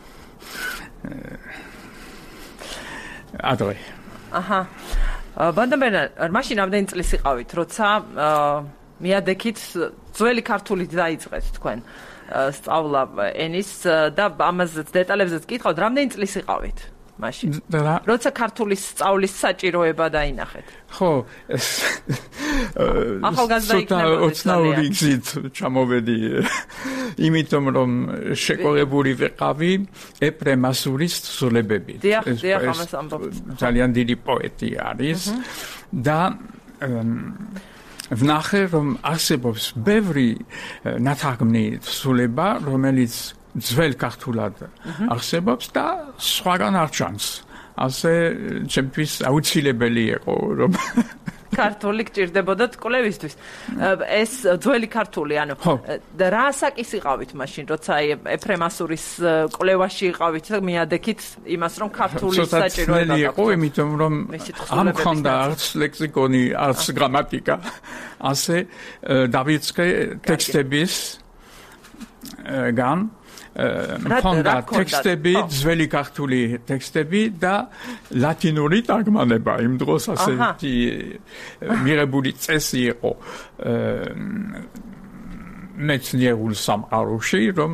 ადრე. აჰა. ბანდამერა, მაშინ რამდენი წლის იყავით, როცა მიადექით ძველი ქართულით დაიწყეთ თქვენ სწავლა ენის და ამაზეც დეტალებზეც გითხავთ, რამდენი წლის იყავით მაშინ? როცა ქართულის სწავლის საჭიროება დაინახეთ? ხო, ახალგაზრდა იქნებოდი ოცნაური გზით ჩამოვედი, იმიტომ რომ შეკორებული ვიყავი ეფრემ ასურის თხზულებებით. დიახ, დიახ, ამას ამბობთ. ძალიან დიდი პოეტი არის და ვნახე, რომ არსებობს ბევრი ნათარგმნი თხზულება, რომელიც ძველ ქართულად არსებობს და სხვაგან არ ჩანს. ასე ჩემთვის აუცილებელი იყო, რომ ქართული გჭირდებოდა კვლევისთვის. ეს ძველი ქართული, ანუ რა საკის იყავით მაშინ, როცა ეფრემ ასურის კვლევაში იყავით და მიადექით იმას, რომ ქართულის საჭიროება იყო, იმიტომ რომ ამ ხონდა არც ლექსიკონი, არც გრამატიკა. ასე დავიწყე ტექსტების გან მქონდა ტექსტები, ძველი ქართული ტექსტები და ლათინური თარგმანება. იმ დროს ასეთი მიღებული წესი იყო მეცნიერულ სამყაროში, რომ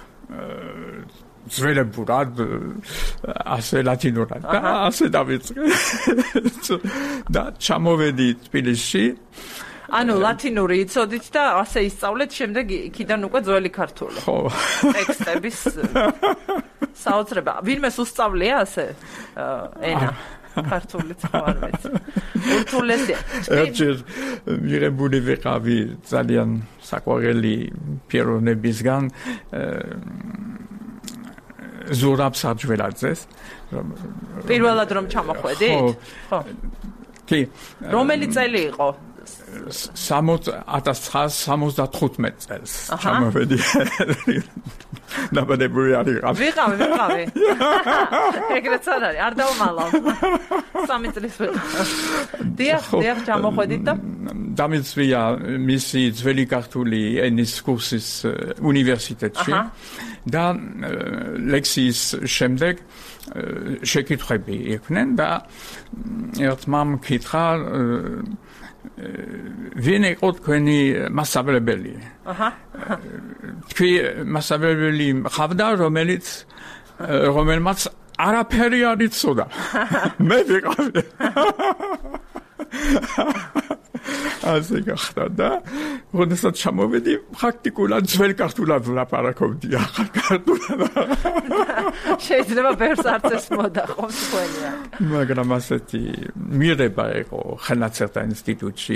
ძველებურად ასე ლათინურად და ასე დავიწყე და ჩამოვედი თბილისში. ანუ ლათინური იცოდით და ასე ისწავლეთ, შემდეგ იქიდან უკვე ძველი ქართული. ხო. ტექსტების საოცრება. ვინმეს უსწავლია ასე ენა ქართული არ ვიცი. ურთულესია. ერთხელ მიღებული ვიყავი ძალიან საყვარელი პიროვნებისგან ზურაბ საჯველაძეს. პირველად რომ ჩამოხვედით? ხო. კი. რომელი წელი იყო? ათას ცხრაასი სამოცდათხუთმეტ წელს ჩამოვედი. ნაბადებული არ იყავ. ვიყავი, ვიყავი. ეგრეც არ არის, არ დავმალავ. სამი წლის ვიყავ. დიახ, დიახ, ჩამოხვედით და დამიცვია მისი ძველი ქართული ენის კურსის უნივერსიტეტში და ლექსიის შემდეგ შეკითხვები იყვნენ და ერთმა მკითხა ვინ იყო თქვენი მასწავლებელი? აჰა. თქვი მასწავლებელი ხავდა, რომელიც რომელმაც არაფერი არ იცოდა. მე ვიყავი. ასე გახდა და როდესაც ჩამოვედი პრაქტიკულად ძველ ქართულად ვლაპარაკობდი ახალ ქართულად. შეიძლება ბევრს არც ეს მოდახოს თქვენია. მაგრამ ასეთი მიღება იყო ხელნაწერთა ინსტიტუტში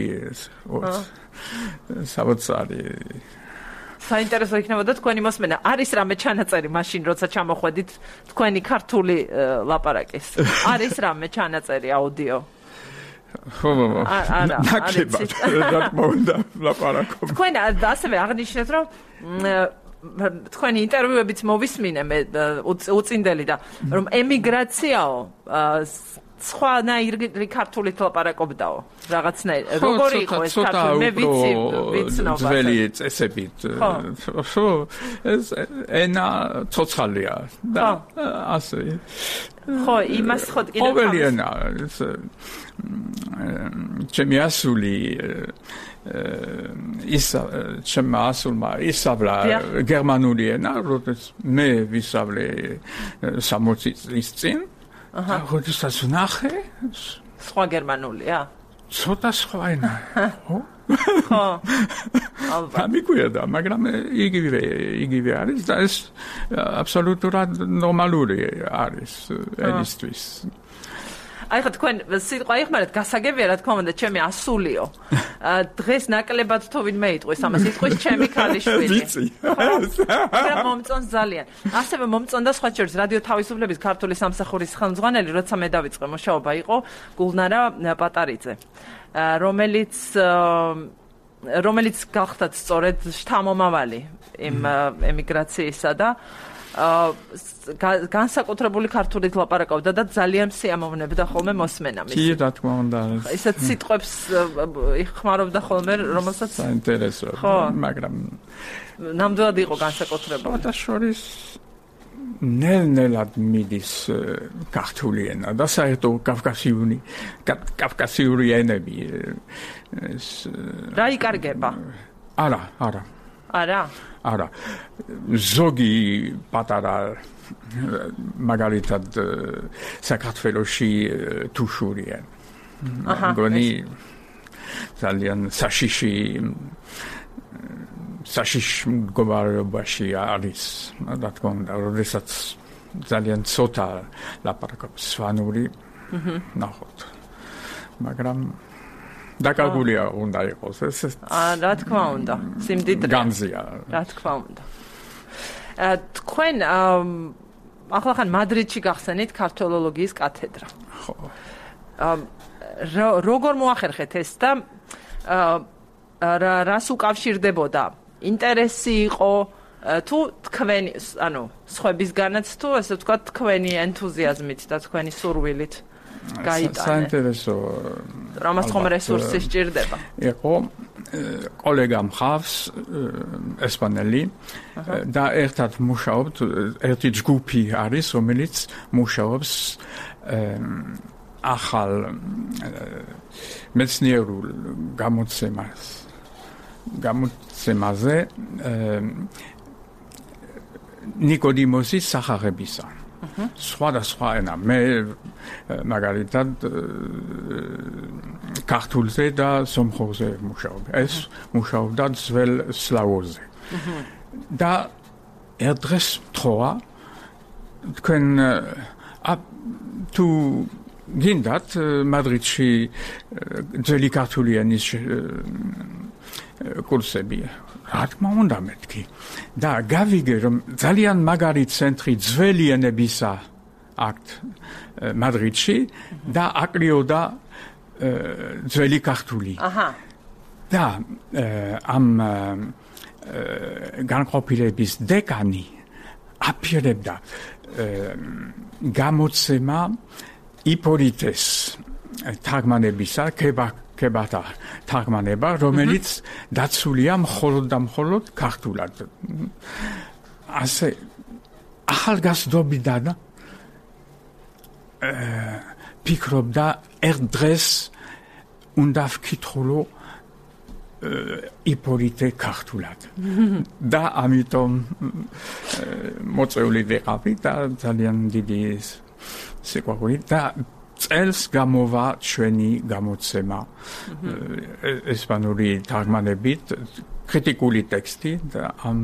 საოცარი. საინტერესო იქნებოდა თქვენი მოსმენა. არის რამე ჩანაწერი მაშინ როცა ჩამოხვედით თქვენი ქართული ლაპარაკის? არის რამე ჩანაწერი აუდიო? ხო, არა, ნაკლებად, რა თქმა უნდა, ლაპარაკობ. თქვენ ასევე აღნიშნეთ, რომ თქვენი ინტერვიუებიც მოვისმინე მე უწინდელი და რომ ემიგრაციაო სხვანაირი ქართულით ლაპარაკობდაო რაღაცნაირი. როგორი იყო ეს ქართული? მე ვიცი, ვიცნობ. ძველი წესებით. ხო, ეს ენა ცოცხალია და ასე. ხო, იმას ხო კიდევ ყოველი ენა ჩემი ასული ის ჩემმა ასულმა ისავლა გერმანული ენა, როდესაც მე ვისავლე სამოცი წლის წინ. აჰა, როდესაც ვნახე სხვა გერმანულია? ცოტა სხვა ენა. ხო? ხო. ალბათ. ამიგვიოდა, მაგრამ იგივე იგივე არის და ეს აბსოლუტურად ნორმალური არის ენისთვის. აი ხო თქვენ სიტყვა იხმარეთ გასაგებია რა თქმა უნდა ჩემი ასულიო. დღეს ნაკლებად თუ ვინმე იტყვის ამას იტყვის ჩემი ქალიშვილი. ვიცი. მაგრამ მომწონს ძალიან. ასევე მომწონდა სხვა შორის რადიო თავისუფლების ქართული სამსახურის ხელმძღვანელი, როცა მე დავიწყე მუშაობა იყო გულნარა პატარიძე, რომელიც რომელიც გახდათ სწორედ შთამომავალი იმ ემიგრაციისა და განსაკუთრებული ქართულით ლაპარაკობდა და ძალიან სიამოვნებდა ხოლმე მოსმენა მისი. კი, რა თქმა უნდა. ისეთ სიტყვებს იხმარობდა ხოლმე, რომელსაც საინტერესო, მაგრამ ნამდვილად იყო განსაკუთრებული. და შორის ნელ-ნელად მიდის ქართული ენა და საერთო კავკასიური კავკასიური ენები. რა იკარგება? არა, არა. არა? არა. ზოგი პატარა მაგალითად საქართველოში თუშურია. აჰა. გონი ძალიან საშიში საშიშ მდგომარეობაში არის, რა თქმა უნდა, როდესაც ძალიან ცოტა ლაპარაკობს სვანური. აჰა. ნახოთ. მაგრამ დაკარგულია უნდა იყოს ეს. აა რა თქმა უნდა, სიმდიდრე. განზია. რა თქმა უნდა. აა თქვენ ახლა ხან მადრიდში გახსენით ქართოლოგიის კათედრა. ხო. აა როგორ მოახერხეთ ეს და აა რას უკავშირდებოდა? ინტერესი იყო თუ თქვენი, ანუ სხვებისგანაც თუ ესე ვთქვათ თქვენი ენთუზიაზმით და თქვენი სურვილით გაიტანე. საინტერესო რამაც ხომ რესურსი სჭირდება. იყო კოლეგა მხავს ესპანელი და ერთად მუშაობთ, ერთი ჯგუფი არის, რომელიც მუშაობს ახალ მეცნიერულ გამოცემას გამოცემაზე ნიკოდიმოსის სახაღებისა. სხვადასხვა ენა. მე მაგალითად ქართულზე და სომხურზე მუშაობ. ეს მუშაობდა ძველ სლავურზე. და ერთ დღეს მთხოვა თქვენ თუ გინდათ მადრიდში ძველი ქართული ენის კურსები. რა თქმა უნდა მეთქი. და გავიგე რომ ძალიან მაგარი ცენტრი ძველი ენებისა აქ მადრიდში და აკრიოდა ძველი ქართული. აჰა. და ამ განყოფილების დეკანი აპირებდა გამოცემა იპოლიტეს თარგმანებისა, ქებათა თარგმანება, რომელიც დაცულია მხოლოდ და მხოლოდ ქართულად. ასე ახალგაზრდობიდან ფიქრობდა ერთ დღეს უნდა ვკითხულო იპოლიტე ქართულად და ამიტომ მოწეული ვიყავი და ძალიან დიდი სიყვარული და წელს გამოვა ჩვენი გამოცემა ესპანური თარგმანებით კრიტიკული ტექსტი და ამ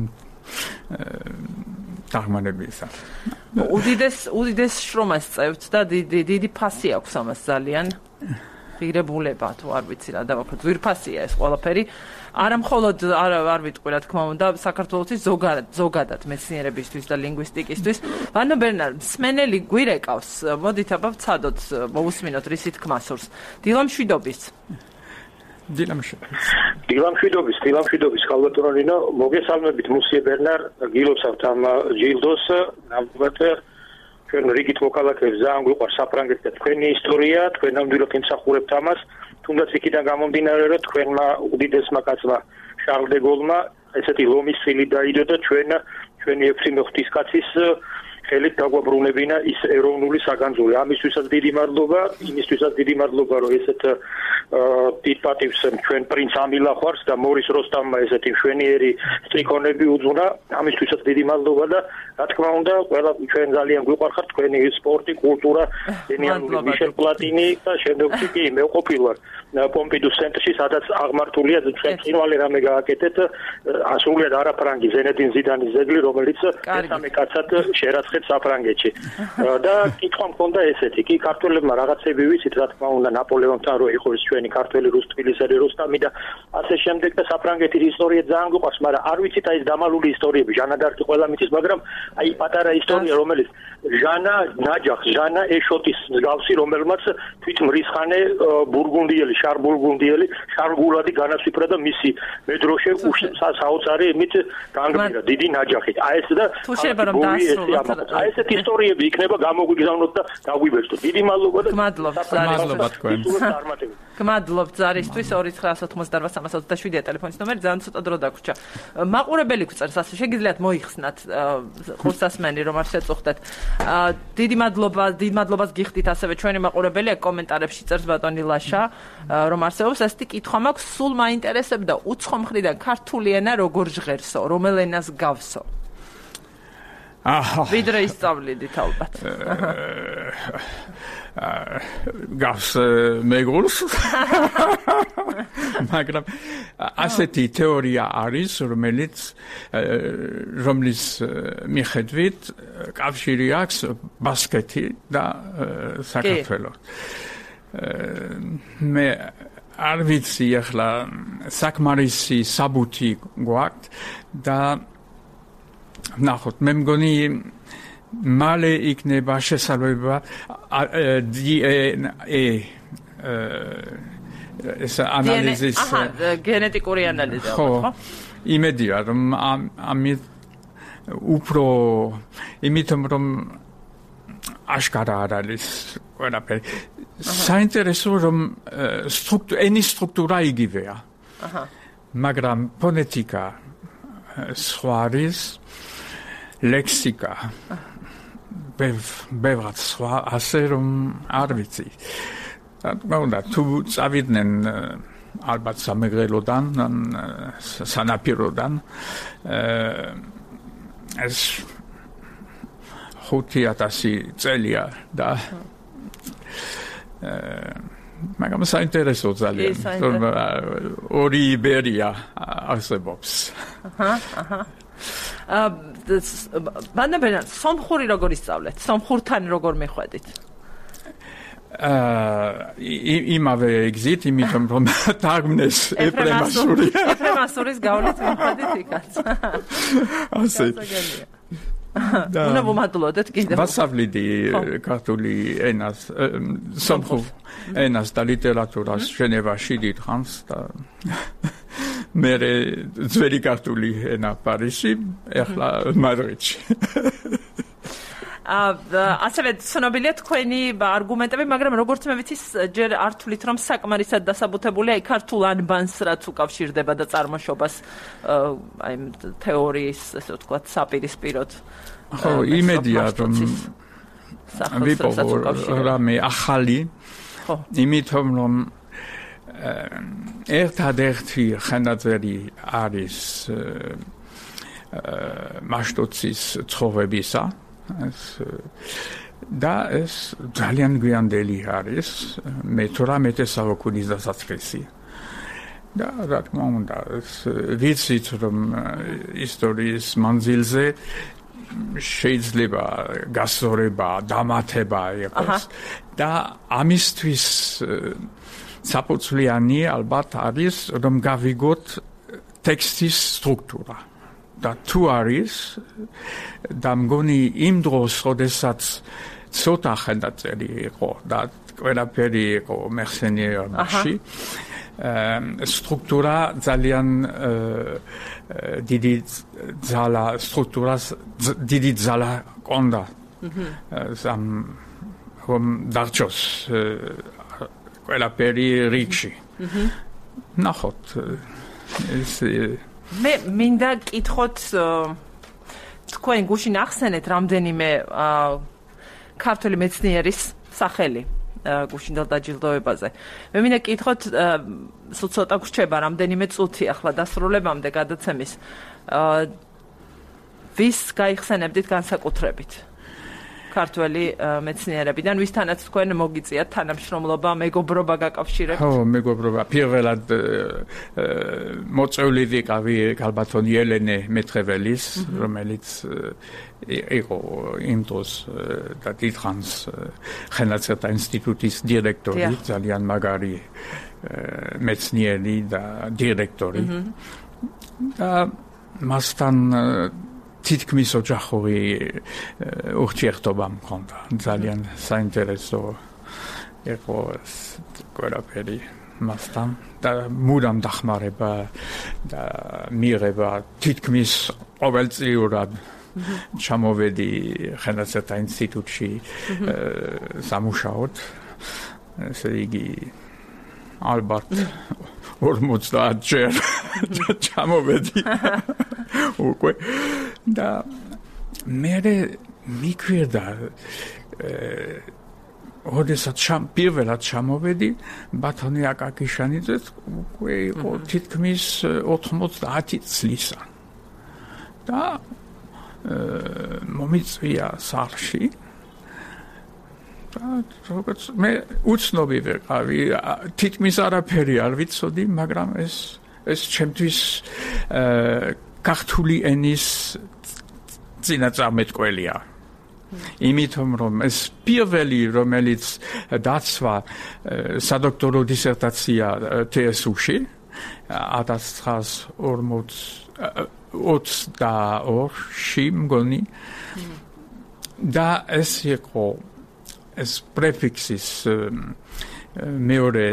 თარგმანებისა უდიდეს უდიდეს შრომას წევთ და დიდი დიდი ფასი აქვს ამას ძალიან ღირებულება თუ არ ვიცი რა დავაკეთო ძვირფასია ეს ყველაფერი არა მხოლოდ არ არ ვიტყვი რა თქმა უნდა საქართველოსის ზოგადად ზოგადად მეცნიერებისთვის და ლინგვისტიკისთვის ვანო ბერნარ მსმენელი გვირეკავს მოდით აბა ვცადოთ მოусმინოთ რისი თქმა სურს დილამშვიდობის დილამშვიდობის დილამშვიდობის დილამშვიდობის ხალბატონო ნინო მოგესალმებით მუსიე ბერნარ გილოცავთ ამ ჯილდოს ნამდვილად ჩვენ რიგით მოქალაქეებს ძალიან გვიყვარს საფრანგეთი და თქვენი ისტორია, თქვენ ნამდვილად იმსახურებთ ამას, თუნდაც იქიდან გამომდინარე, რომ თქვენმა უდიდესმა კაცმა შარლ დე გოლმა ესეთი ლომის წილი დაიდო და ჩვენ ჩვენი ექვსი ღვთისკაცის ხელით დაგვაბრუნებინა ის ეროვნული საგანძური. ამისთვისაც დიდი მადლობა, იმისთვისაც დიდი მადლობა, რომ ესეთ დიდ პატივს ჩვენ პრინც ამილახვარს და მორის როსტამმა ესეთი მშვენიერი სტრიქონები უძღვნა. ამისთვისაც დიდი მადლობა და რა თქმა უნდა, ყველა ჩვენ ძალიან გვიყვარხართ თქვენი სპორტი, კულტურა, გენიალური მიშელ პლატინი და შემდგომში კი მე ვყოფილვარ პომპიდუს ცენტრში, სადაც აღმართულია ჩვენ წინვალე რამე გააკეთეთ, ასრულიად არაფრანგი ზენედინ ზიდანის ზეგლი, რომელიც მესამე კაცად შერაცხეთ საფრანგეთში. და კითხვა მქონდა ესეთი, კი ქართველებმა რაღაცები ვიცით, რა თქმა უნდა, ნაპოლეონთან რო იყო ის ჩვენი ქართველი რუსთვილისელი როსტამი და ასე შემდეგ და საფრანგეთის ისტორია ძალიან გვიყვარს, მაგრამ არ ვიცით აი ეს დამალული ისტორიები, ჟანა დარკი ყველა მითის, მაგრამ აი პატარა ისტორია, რომელიც ჟანა ნაჯახს, ჟანა ეშოტის მსგავსი, რომელმაც თვით მრისხანე ბურგუნდიელი, შარ ბურგუნდიელი, შარგულადი განაცვიფრა და მისი მედროშე საოცარი იმით განგმირა დიდი ნაჯახით. აი ეს და თუ შეიძლება რომ დაასრულოთ. აი ესეთ ისტორიები იქნება გამოგვიგზავნოთ და დაგვიბეჭდოთ. დიდი მადლობა და მადლობა მადლობა თქვენ. გმადლობთ ზარისთვის ორი ცხრა ათმოცდაოთხ სამას ოცდაშვიდი ტელეფონის ნომერი ძალიან ცოტა დრო დაგვრჩა. მაყურებელი გვწერს ასე შეგიძლიათ მოიხსნათ ხუთსასმენი რომ არ შეწუხდეთ. დიდი მადლობა, დიდი მადლობას გიხდით ასევე ჩვენი მაყურებელი კომენტარებში წერს ბატონი ლაშა რომ არსებობს ასეთი კითხვა მაქვს სულ მაინტერესებდა უცხო მხრიდან ქართული ენა როგორ ჟღერსო, რომელ ენას გავსო? აჰა ვიდრე ისწავლიდით ალბათ. გავს მეგულს მაგრამ ასეთი თეორია არის რომელიც რომლის მიხედვით კავშირი აქვს ბასკეთი და საქართველო მე არ ვიცი ახლა საკმარისი საბუთი გვაქვს და ნახოთ მე მგონი მალე იქნება შესაძლებლობა დი εν έი ეს ანალიზის გენეტიკური ანალიზი ხო იმედია რომ ამით უფრო იმიტომ რომ აშკარა არ არის ყველაფერი საინტერესო რომ ენის სტრუქტურა იგივეა მაგრამ ფონეტიკა სხვა არის ლექსიკა ბევრად სხვა ასე რომ არ ვიცი თქმა უნდა თუ წავიდნენ ალბათ სამეგრელოდან სანაპიროდან ეს ხუთი ათასი წელია და მაგრამ საინტერესო ძალიან რომ ორი იბერია არსებობს აჰა აჰა აა ბანაბენა სომხური როგორ ისწავლეთ? სომხურთან როგორ მიხვედით? აა იმავე ეგზით, იმიტომ რომ თარგმნეს ეფრემასური. ეფრემასურის გავლით მიხვედით იქაც. ასე. უნდა ვუმადლოდეთ კიდევ. ვასწავლიდი ქართული ენას, სომხურ ენას და ლიტერატურას ჟენევაში დიდხანს და მე ძველი ქართული ენა პარიზში, ახლა მადრიდში. ასევე ცნობილია თქვენი არგუმენტები, მაგრამ როგორც მე ვიცი, ჯერ არ თვლით, რომ საკმარისად დასაბუთებულია ქართულ ანბანს, რაც უკავშირდება და წარმოშობას აი თეორიის, ესე ვთქვათ, საპირისპიროდ. ხო, იმედია რომ ვიპოვო რამე ახალი, იმიტომ რომ ერთადერთი ხანძარი არის მასტოცის ცხოვრებისა და ეს ძალიან გვიანდელი არის მეთორმეტე საუკუნის დასაწყისი და რა თქმა უნდა ვიცით რომ ისტორიის მანძილზე შეიძლება გასწორება, დამატება იყოს და ამისთვის საფუძვლიანი ალბათ არის რომ გავიგოთ ტექსტის სტრუქტურა და თუ არის და მგონი იმ დროს, როდესაც ცოტა ხელნაწერი იყო და ყველაფერი იყო მეხსენიერებაში სტრუქტურა ძალიან დიდი ძალა სტრუქტურას დიდი ძალა კონდა სამ რომ დარჩოს ყველაფერი რიგში ნახოთ ეს მე მინდა კითხოთ თქვენ გუშინ ახსენეთ რამდენიმე ქართული მეცნიერის სახელი გუშინდელ დაჯილდოებაზე. მე მინდა კითხოთ სულ ცოტა გრჩება რამდენიმე წუთი ახლა დასრულებამდე გადაცემის. ვის გაიხსენებდით განსაკუთრებით? ქართველი მეცნიერებიდან ვისთანაც თქვენ მოგიწიათ თანამშრომლობა, მეგობრობა გაკავშირებთ? ხო, მეგობრობა. პირველად მოწვეული ვიყავი ალბათონ ელენე მეტრეველის, რომელიც იყო იმ დროს და დიდხანს ხელნაწერთა ინსტიტუტის დირექტორი, ძალიან მაგარი მეცნიერი და დირექტორი. და მასთან თითქმის ოჯახური ურთიერთობა მქონდა. ძალიან საინტერესო იყო ყველაფერი მასთან და მუდამ დახმარება და მიღება თითქმის ყოველწლიურად ჩამოვედი ხელნაწერთა ინსტიტუტში სამუშაოდ. ესე იგი ალბათ ორმოცდაათ ჯერ ჩამოვედი უკვე და მე მიგვირდა როდესაც პირველად ჩამოვედი ბათონი აკაკიშანიძეც უკვე იყო თითქმის ოთხმოცდაათი წლისა და მომიწვია სახლში როგორც მე უცნობი ვიყავი თითქმის არაფერი არ ვიცოდი მაგრამ ეს ეს ჩემთვის ქართული ენის წინაწარმეტყველია იმიტომ რომ ეს პირველი რომელიც დაცვა სადოქტორო დისერტაცია თე ეს უ-ში ათას ცხრაას ოცდაორში მგონი და ეს იყო ეს პრეფიქსის მეორე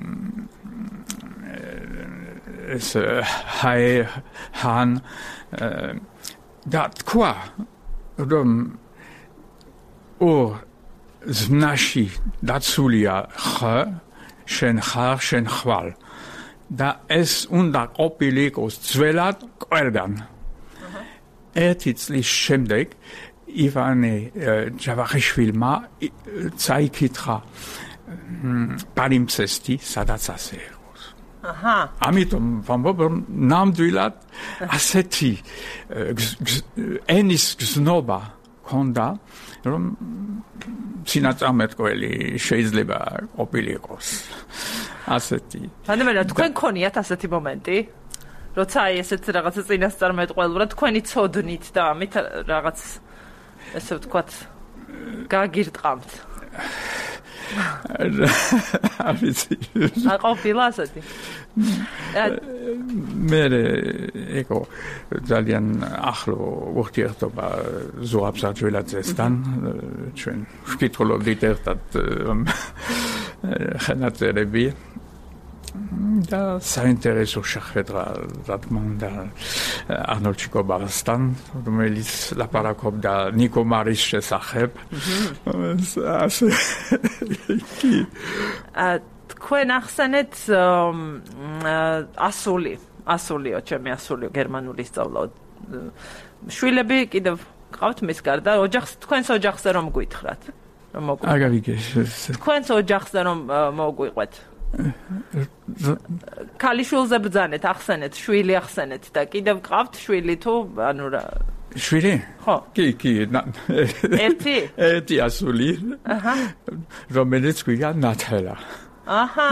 ეს ჰაი ჰან და თქვა რომ ო ზნაში დაცულია ხ შენ ხარ შენ ხვალ და ეს უნდა ყოფილიყოს ძველად ყველგან ერთი წლის შემდეგ ივანე ჯავახიშვილმა წაიკითხა პალიმცესტი სადაც ასე იყოს. აჰა. ამიტომ ვამბობ რომ ნამდვილად ასეთი ენის გზნობა ქონდა რომ წინაწარმეტყველი შეიძლება ყოფილიყოს. ასეთი. მაგრამ თქვენ ქონიათ ასეთი მომენტი? როცა აი ესეთ რაღაცა წინასწარმეტყველურად თქვენი ცოდნით და ამით რაღაც ესე ვთქვათ გაგირტყამთ. არ ვიცი. აყოფილა ასეთი. მე ეკო ძალიან ახლო ურთიერთობა ზოაფ საჯველაძესთან ჩვენ ვკითხულობდით ერთად ხელნაწერები და საინტერესო შეხვედრა რა თქმა უნდა არნოლდ ჩიკობარასთან, რომელიც ლაპარაკობდა ნიკო მარის შესახებ. ასე კი თქვენ ახსენეთ ასული, ასულიო, ჩემი ასულიო გერმანული სწავლაო. შვილები კიდევ ყავთ მის გარდა, ოჯახს თქვენს ოჯახზე რომ გვითხრათ, რომ მოგვიყვეთ. აგარიგეს. თქვენს ოჯახზე რომ მოგვიყვეთ. ქალიშვილზე ბრძანეთ, ახსენეთ, შვილი ახსენეთ და კიდევ ყავთ შვილი თუ ანუ რა შვილი? ხო. კი, კი. ერთი? ერთი ასული. აჰა. რომელიც გვია ნათელა. აჰა.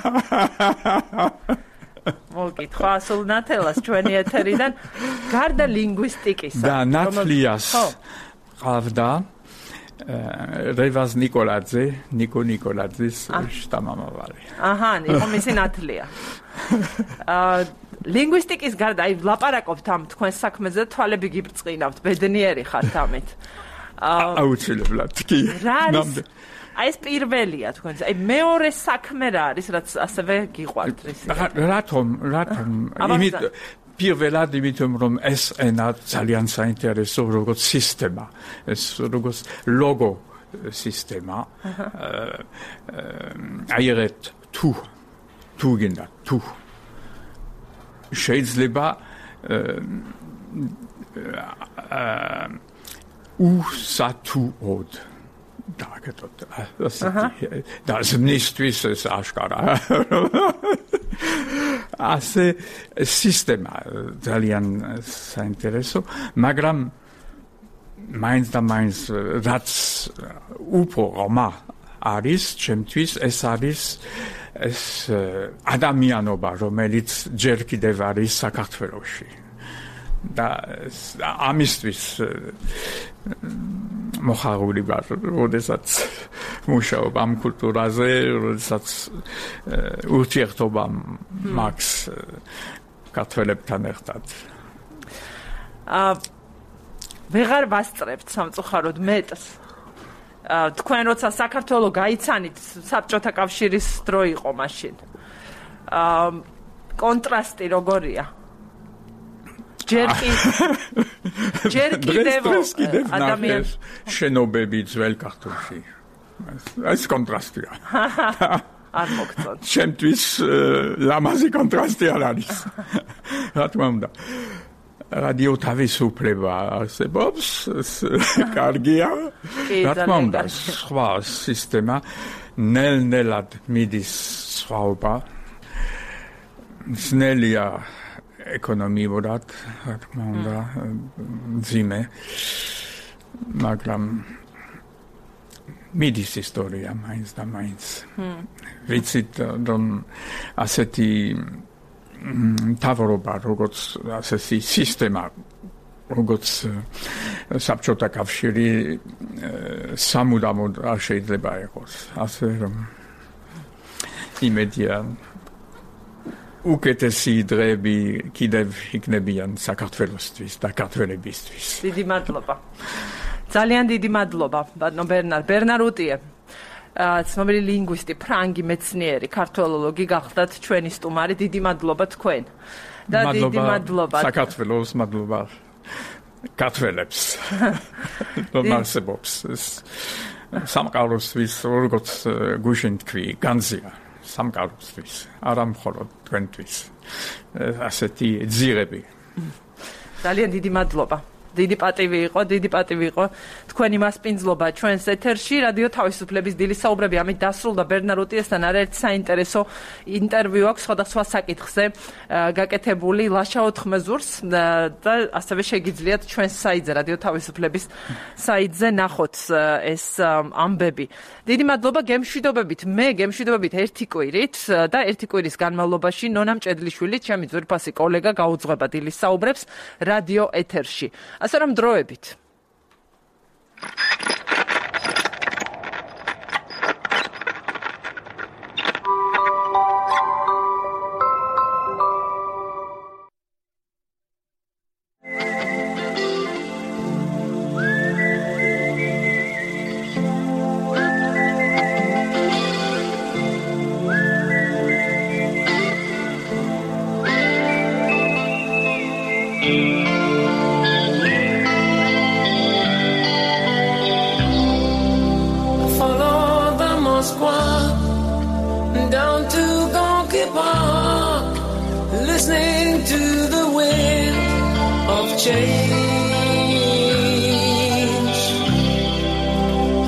მოგკითხა ასულ ნათელას ჩვენი ეთერიდან გარდა ლინგვისტიკისა. და ნათლიას ყავდა რევაზ ნიკოლაძე, ნიკო ნიკოლაძის შთამამავალი. აჰა, იყო მისი ნათლია. აა ლინგვისტიკის გარდა აი ლაპარაკობთ ამ თქვენ საქმეზე, თვალები გიბრწყინავთ, ბედნიერი ხართ ამით. აა აუცილებლად კი. ნამდვილად. აი ეს პირველია თქვენს. აი მეორე საქმე რა არის, რაც ასევე გიყვართ ის. რატომ, რატომ? იმით პირველად იმიტომ რომ ეს ენა ძალიან საინტერესო როგორც სისტემა, ეს როგორც ლოგო სისტემა. აიღეთ თუ თუ გინდა თუ შეიძლება უსათუოდ დაგეთოთ ასეთი და ზმნისთვის ეს აშკარა ასე სისტემა ძალიან საინტერესო მაგრამ მაინც და მაინც რაც უფრო ღრმა არის ჩემთვის ეს არის ეს ადამიანობა რომელიც ჯერ კიდევ არის საქართველოში და ამისთვის მოხარული ვარ, როდესაც მუშაობ ამ კულტურაზე, როდესაც ურთიერთობა მაქვს ქართველებთან ერთად. აა ვეღარ ვასწრებთ სამწუხაროდ მეტს. აა თქვენ როცა საქართველოს გაიცანით, საბჭოთა კავშირის დრო იყო მაშინ. აა კონტრასტი როგორია? ჯერ კი ჯერ კიდევ ადამიანს შენობები ძველ ქართულში. ეს კონტრასტია. არ მოგწონთ. ჩემთვის ლამაზი კონტრასტი არ არის. რა თქმა უნდა. რადიო თავისუფლება არსებობს, კარგია. რა თქმა უნდა, სხვა სისტემა ნელ-ნელად მიდის სხვაობა. ძნელია ეკონომიურად, რა თქმა უნდა, ძიმე, მაგრამ მიდის ისტორია მაინც და მაინც. ვიცით, რომ ასეთი მთავრობა, როგორც ასეთი სისტემა, როგორც საბჭოთა კავშირი სამუდამოდ არ შეიძლება იყოს. ასე რომ იმედია უკეთესი დღეები კიდევ იქნებიან საქართველოსთვის და ქართველებისთვის. დიდი მადლობა. ძალიან დიდი მადლობა, ბატონო ბერნარ. ბერნარ უტიე, ცნობილი ლინგვისტი, ფრანგი მეცნიერი, ქართველოლოგი გახდათ ჩვენი სტუმარი. დიდი მადლობა თქვენ. და დიდი მადლობა საქართველოს, მადლობა ქართველებს. რომ არსებობს სამყაროსთვის როგორც გუშინ თქვი, განზია. სამყაროსთვის, არა მხოლოდ თქვენთვის. ასეთი ძირები. ძალიან დიდი მადლობა. დიდი პატივი იყო, დიდი პატივი იყო თქვენი მასპინძლობა ჩვენს ეთერში. რადიო თავისუფლების დილის საუბრები ამით დასრულდა. ბერნარ უტიესთან არაერთი საინტერესო ინტერვიუ აქვს სხვადასხვა საკითხზე გაკეთებული ლაშაოთ ხმეზურს და ასევე შეგიძლიათ ჩვენს საიტზე, რადიო თავისუფლების საიტზე ნახოთ ეს ამბები. დიდი მადლობა გემშვიდობებით. მე გემშვიდობებით ერთი კვირით და ერთი კვირის განმავლობაში ნონა მჭედლიშვილი, ჩემი ძვირფასი კოლეგა გაუძღვება დილის საუბრებს რადიო ეთერში. ასე რომ დროებით. Park, listening to the wind of change.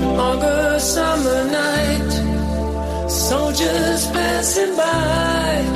August summer night, soldiers passing by.